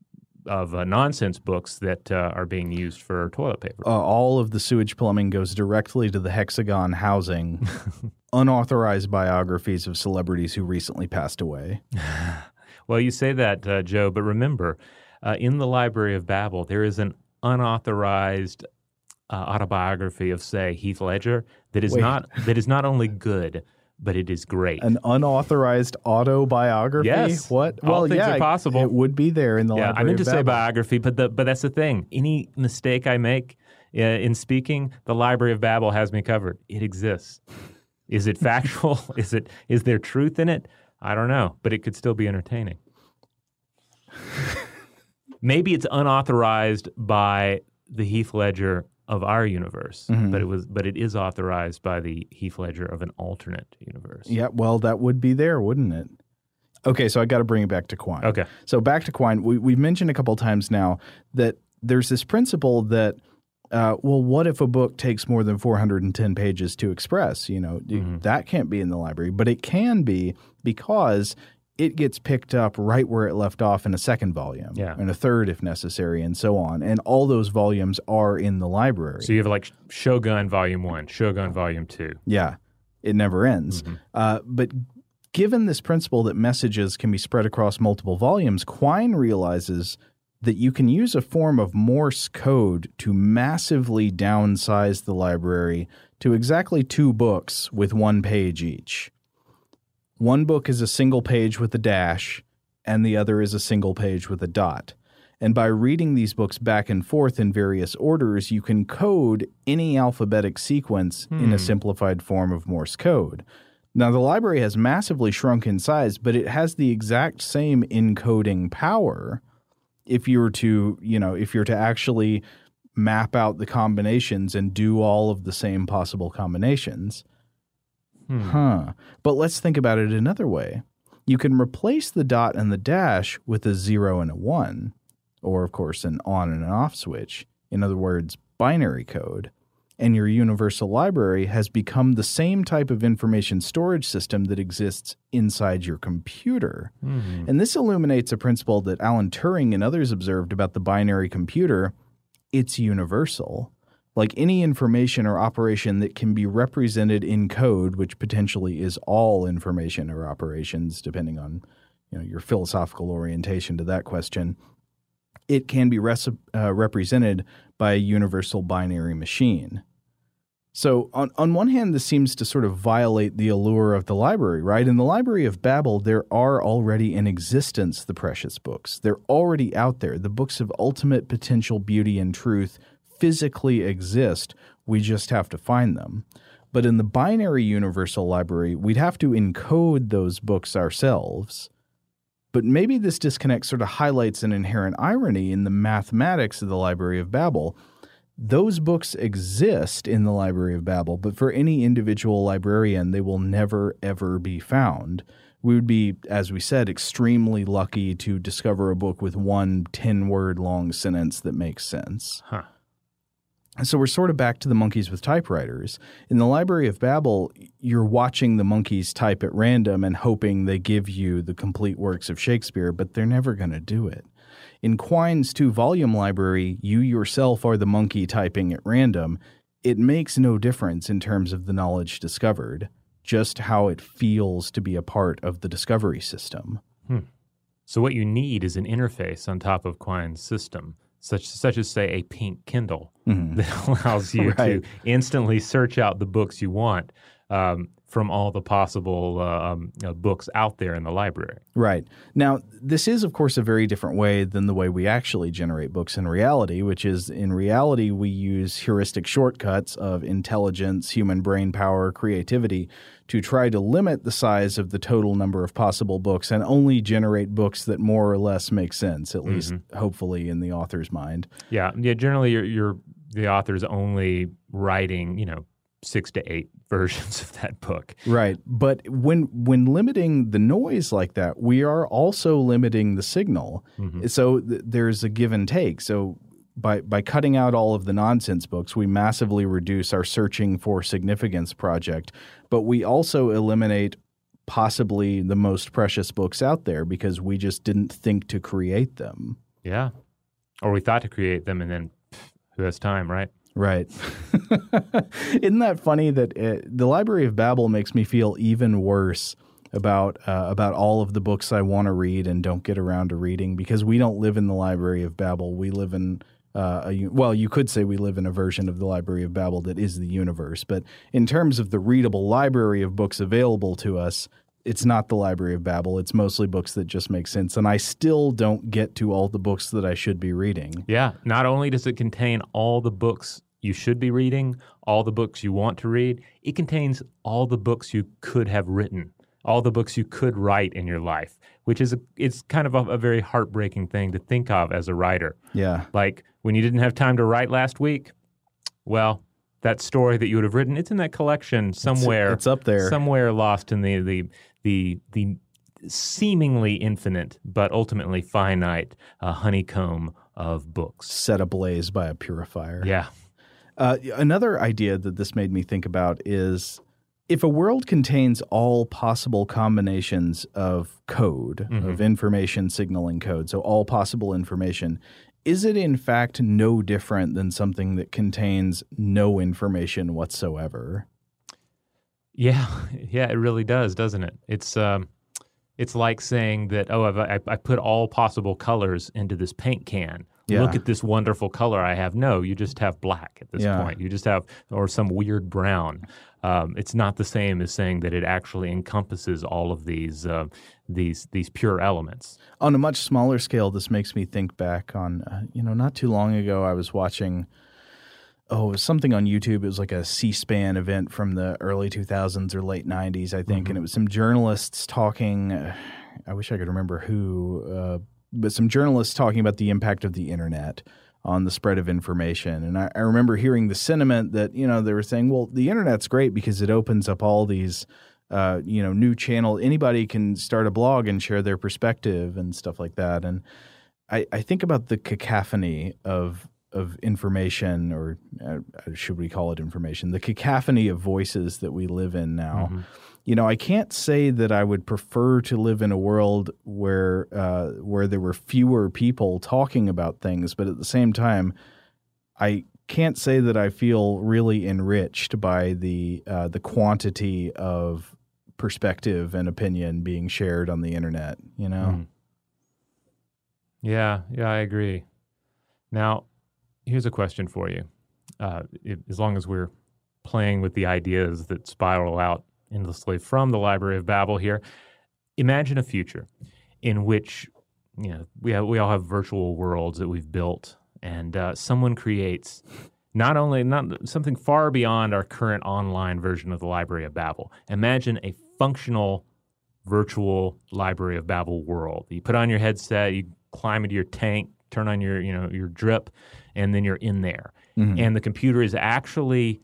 of uh, nonsense books that uh, are being used for toilet paper. Uh, all of the sewage plumbing goes directly to the hexagon housing unauthorized biographies of celebrities who recently passed away. Well, you say that, uh, Joe, but remember, uh, in the Library of Babel, there is an unauthorized uh, autobiography of, say, Heath Ledger that is Wait. not that is not only good, but it is great. An unauthorized autobiography? Yes. What? All well, things yeah, are possible. It would be there in the yeah, Library I meant to of say Babel. biography, but the, but that's the thing. Any mistake I make uh, in speaking, the Library of Babel has me covered. It exists. Is it factual? is it is there truth in it? I don't know, but it could still be entertaining. Maybe it's unauthorized by the Heath Ledger of our universe, mm-hmm. but it was, but it is authorized by the Heath Ledger of an alternate universe. Yeah, well, that would be there, wouldn't it? Okay, so I got to bring it back to Quine. Okay. So back to Quine, we, we've mentioned a couple times now that there's this principle that, uh, well, what if a book takes more than four hundred ten pages to express? You know, mm-hmm. that can't be in the library, but it can be because it gets picked up right where it left off in a second volume, yeah. and a third if necessary, and so on. And all those volumes are in the library. So you have like Shogun Volume One, Shogun Volume Two. Yeah, it never ends. Mm-hmm. Uh, but given this principle that messages can be spread across multiple volumes, Quine realizes that you can use a form of Morse code to massively downsize the library to exactly two books with one page each. One book is a single page with a dash, and the other is a single page with a dot. And by reading these books back and forth in various orders, you can code any alphabetic sequence hmm. in a simplified form of Morse code. Now, the library has massively shrunk in size, but it has the exact same encoding power if you were to, you know, if you're to actually map out the combinations and do all of the same possible combinations. Hmm. Huh. But let's think about it another way. You can replace the dot and the dash with a zero and a one. Or, of course, an on and an off switch, in other words, binary code, and your universal library has become the same type of information storage system that exists inside your computer. Mm-hmm. And this illuminates a principle that Alan Turing and others observed about the binary computer. It's universal. Like any information or operation that can be represented in code, which potentially is all information or operations, depending on, you know, your philosophical orientation to that question, it can be res- uh, represented by a universal binary machine. So on, on one hand, this seems to sort of violate the allure of the library, right? In the Library of Babel, there are already in existence the precious books. They're already out there. The books of ultimate potential beauty and truth physically exist. We just have to find them. But in the binary universal library, we'd have to encode those books ourselves. But maybe this disconnect sort of highlights an inherent irony in the mathematics of the Library of Babel. Those books exist in the Library of Babel, but for any individual librarian, they will never, ever be found. We would be, as we said, extremely lucky to discover a book with one ten-word long sentence that makes sense. Huh. So we're sort of back to the monkeys with typewriters. In the Library of Babel, you're watching the monkeys type at random and hoping they give you the complete works of Shakespeare, but they're never going to do it. In Quine's two-volume library, you yourself are the monkey typing at random. It makes no difference in terms of the knowledge discovered, just how it feels to be a part of the discovery system. Hmm. So what you need is an interface on top of Quine's system, such such as, say, a pink Kindle mm-hmm. that allows you right. to instantly search out the books you want um, from all the possible uh, um, you know, books out there in the library. Right. Now, this is, of course, a very different way than the way we actually generate books in reality, which is in reality we use heuristic shortcuts of intelligence, human brain power, creativity to try to limit the size of the total number of possible books and only generate books that more or less make sense, at mm-hmm. least hopefully in the author's mind. Yeah. Yeah. Generally, you're, you're the author's only writing, you know, six to eight versions of that book. Right. But when when limiting the noise like that, we are also limiting the signal. Mm-hmm. So th- there's a give and take. So by by cutting out all of the nonsense books, we massively reduce our searching for significance project. But we also eliminate possibly the most precious books out there because we just didn't think to create them. Yeah. Or we thought to create them and then pff, who has time, right? Right. Isn't that funny that it, the Library of Babel makes me feel even worse about uh, about all of the books I want to read and don't get around to reading because we don't live in the Library of Babel. We live in uh, a well, you could say we live in a version of the Library of Babel that is the universe. But in terms of the readable library of books available to us, it's not the Library of Babel. It's mostly books that just make sense. And I still don't get to all the books that I should be reading. Yeah. Not only does it contain all the books you should be reading, all the books you want to read, it contains all the books you could have written, all the books you could write in your life, which is a, it's kind of a, a very heartbreaking thing to think of as a writer. Yeah. Like when you didn't have time to write last week, well, that story that you would have written, it's in that collection somewhere. It's, it's up there. Somewhere lost in the the the the seemingly infinite but ultimately finite uh, honeycomb of books. Set ablaze by a purifier. Yeah. Uh, another idea that this made me think about is if a world contains all possible combinations of code, mm-hmm. of information signaling code, so all possible information, is it in fact no different than something that contains no information whatsoever? Yeah, yeah, it really does, doesn't it? It's um, it's like saying that, oh, I, I put all possible colors into this paint can. Yeah. Look at this wonderful color I have. No, you just have black at this Yeah. point. You just have, or some weird brown. Um, it's not the same as saying that it actually encompasses all of these uh, these these pure elements. On a much smaller scale, this makes me think back on, uh, you know, not too long ago I was watching, oh, it was something on YouTube. It was like a C-SPAN event from the early two thousands or late nineties, I think, Mhm. and it was some journalists talking, uh, I wish I could remember who, uh, but some journalists talking about the impact of the internet on the spread of information. And I, I remember hearing the sentiment that, you know, they were saying, well, the internet's great because it opens up all these, uh, you know, new channel. Anybody can start a blog and share their perspective and stuff like that. And I, I think about the cacophony of of information, or uh, should we call it information, the cacophony of voices that we live in now. Mm-hmm. You know, I can't say that I would prefer to live in a world where uh, where there were fewer people talking about things, but at the same time, I can't say that I feel really enriched by the uh, the quantity of perspective and opinion being shared on the internet. You know, Mm. Yeah, yeah, I agree. Now, here's a question for you. Uh, it, as long as we're playing with the ideas that spiral out endlessly from the Library of Babel here, imagine a future in which, you know, we have, we all have virtual worlds that we've built, and uh, someone creates not only not something far beyond our current online version of the Library of Babel. Imagine a functional virtual Library of Babel world. You put on your headset, you climb into your tank, turn on your, you know, your drip, and then you're in there. Mhm. And the computer is actually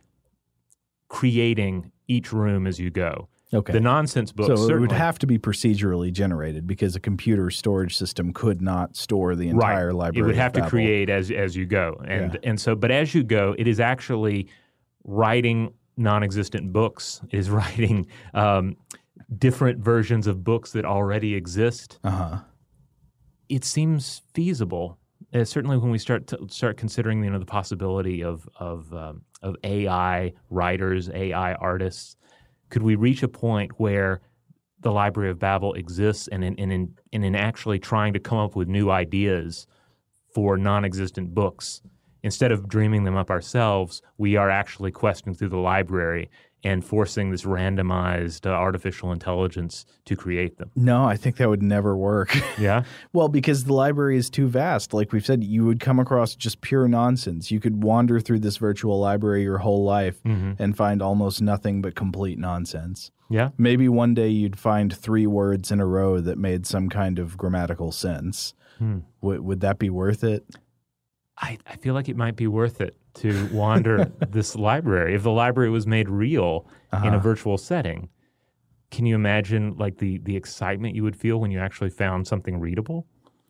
creating each room as you go. Okay. The nonsense books So it certainly, would have to be procedurally generated because a computer storage system could not store the entire right. library. It would of have to Babel. create as as you go, and Yeah. and so, but as you go, it is actually writing non-existent books. It is writing um, different versions of books that already exist. Uh-huh. It seems feasible. Uh, certainly, when we start to start considering, you know, the possibility of of um, of A I writers, A I artists, could we reach a point where the Library of Babel exists, and in, and in and in actually trying to come up with new ideas for non-existent books, instead of dreaming them up ourselves, we are actually questing through the library and forcing this randomized uh, artificial intelligence to create them? No, I think that would never work. Yeah? Well, because the library is too vast. Like we've said, you would come across just pure nonsense. You could wander through this virtual library your whole life Mhm. and find almost nothing but complete nonsense. Yeah. Maybe one day you'd find three words in a row that made some kind of grammatical sense. Hmm. W- would that be worth it? I, I feel like it might be worth it to wander this library. If the library was made real in a Uh-huh. virtual setting, can you imagine like the the excitement you would feel when you actually found something readable?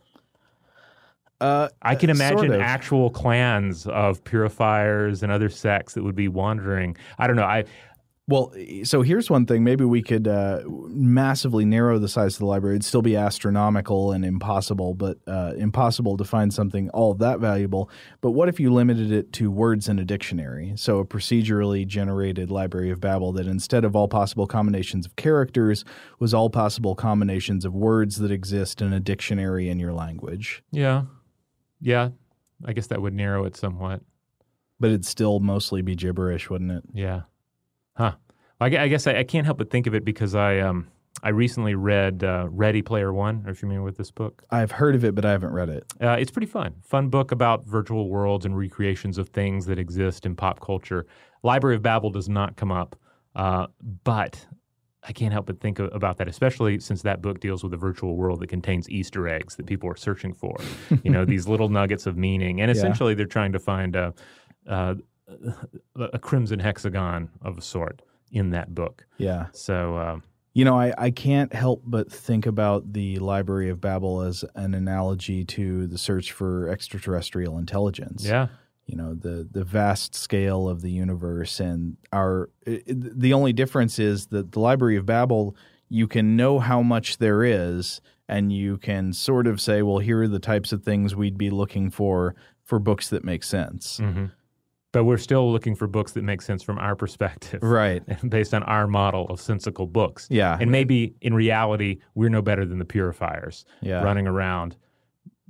Uh, I can uh, imagine sort of. actual clans of purifiers and other sects that would be wandering. I don't know. I Well, so here's one thing. Maybe we could uh, massively narrow the size of the library. It'd still be astronomical and impossible, but uh, impossible to find something all that valuable. But what if you limited it to words in a dictionary? So a procedurally generated Library of Babel that instead of all possible combinations of characters was all possible combinations of words that exist in a dictionary in your language. yeah, yeah. I guess that would narrow it somewhat. But it'd still mostly be gibberish, wouldn't it? Yeah. Huh. I, gu- I guess I, I can't help but think of it because I um I recently read uh, Ready Player One. Are you familiar with this book? I've heard of it, but I haven't read it. Uh, it's pretty fun. Fun book about virtual worlds and recreations of things that exist in pop culture. Library of Babel does not come up, uh, but I can't help but think of, about that, especially since that book deals with a virtual world that contains Easter eggs that people are searching for. You know, these little nuggets of meaning. And Yeah. essentially they're trying to find a, a, a crimson hexagon of a sort in that book. Yeah. So, um, You know, I, I can't help but think about the Library of Babel as an analogy to the search for extraterrestrial intelligence. yeah. You know, the the vast scale of the universe, and our it, the only difference is that the Library of Babel, you can know how much there is, and you can sort of say, well, here are the types of things we'd be looking for for books that make sense. Mm-hmm. But we're still looking for books that make sense from our perspective. Right. Based on our model of sensical books. Yeah. And maybe in reality, we're no better than the purifiers Yeah. running around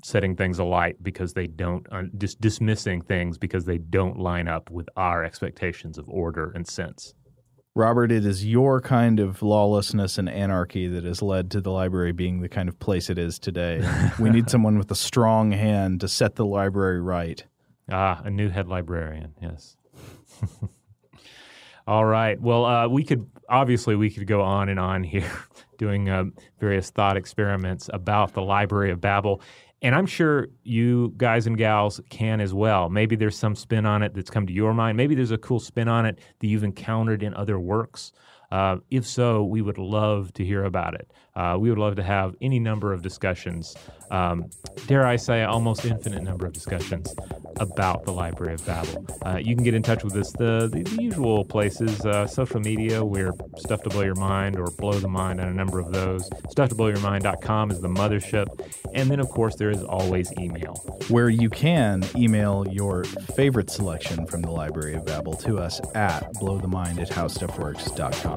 setting things alight because they don't, uh, just dismissing things because they don't line up with our expectations of order and sense. Robert, it is your kind of lawlessness and anarchy that has led to the library being the kind of place it is today. We need someone with a strong hand to set the library right. Ah, a new head librarian, yes. All right. Well, uh, we could, obviously, we could go on and on here doing uh, various thought experiments about the Library of Babel. And I'm sure you guys and gals can as well. Maybe there's some spin on it that's come to your mind. Maybe there's a cool spin on it that you've encountered in other works. Uh, if so, we would love to hear about it. Uh, we would love to have any number of discussions, um, dare I say, almost infinite number of discussions about the Library of Babel. Uh, you can get in touch with us the, the, the usual places, uh, social media. We're Stuff to Blow Your Mind or Blow the Mind on a number of those. stuff to blow your mind dot com is the mothership. And then, of course, there is always email, where you can email your favorite selection from the Library of Babel to us at blowthemind at how stuff works dot com.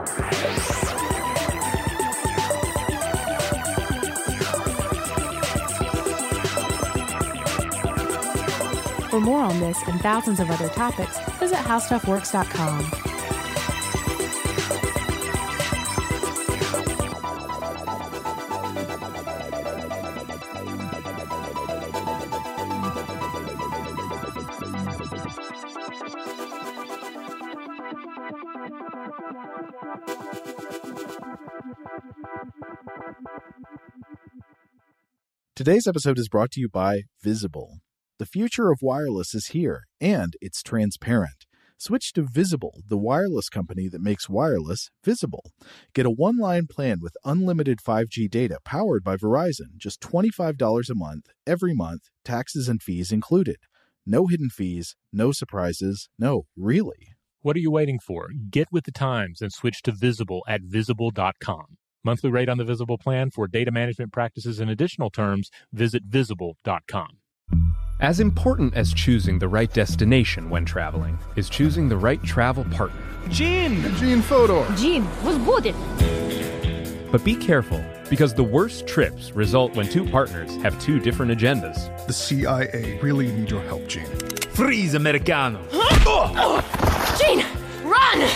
For more on this and thousands of other topics, visit how stuff works dot com. Today's episode is brought to you by Visible. The future of wireless is here, and it's transparent. Switch to Visible, the wireless company that makes wireless visible. Get a one-line plan with unlimited five G data powered by Verizon, just twenty-five dollars a month, every month, taxes and fees included. No hidden fees, no surprises, no, really. What are you waiting for? Get with the times and switch to Visible at visible dot com. Monthly rate on the Visible plan for data management practices and additional terms, visit visible dot com. As important as choosing the right destination when traveling is choosing the right travel partner. Gene! Gene Fodor! Gene, was good. But be careful, because the worst trips result when two partners have two different agendas. The C I A really need your help, Gene. Freeze, Americano! Gene, run!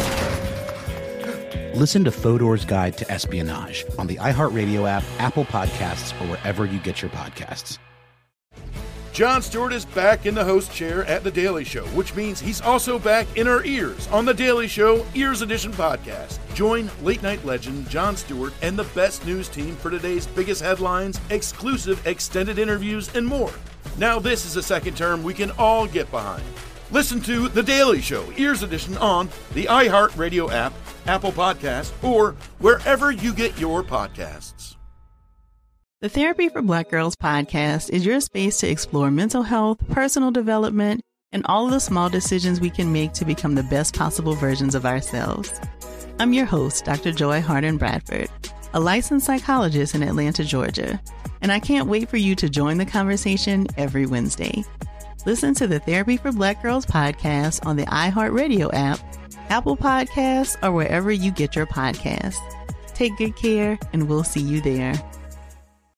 Listen to Fodor's Guide to Espionage on the iHeartRadio app, Apple Podcasts, or wherever you get your podcasts. Jon Stewart is back in the host chair at The Daily Show, which means he's also back in our ears on The Daily Show Ears Edition podcast. Join late-night legend Jon Stewart and the best news team for today's biggest headlines, exclusive extended interviews, and more. Now this is a second term we can all get behind. Listen to The Daily Show Ears Edition on the iHeartRadio app, Apple Podcasts, or wherever you get your podcasts. The Therapy for Black Girls podcast is your space to explore mental health, personal development, and all of the small decisions we can make to become the best possible versions of ourselves. I'm your host, Doctor Joy Harden Bradford, a licensed psychologist in Atlanta, Georgia, and I can't wait for you to join the conversation every Wednesday. Listen to the Therapy for Black Girls podcast on the iHeartRadio app, Apple Podcasts, or wherever you get your podcasts. Take good care, and we'll see you there.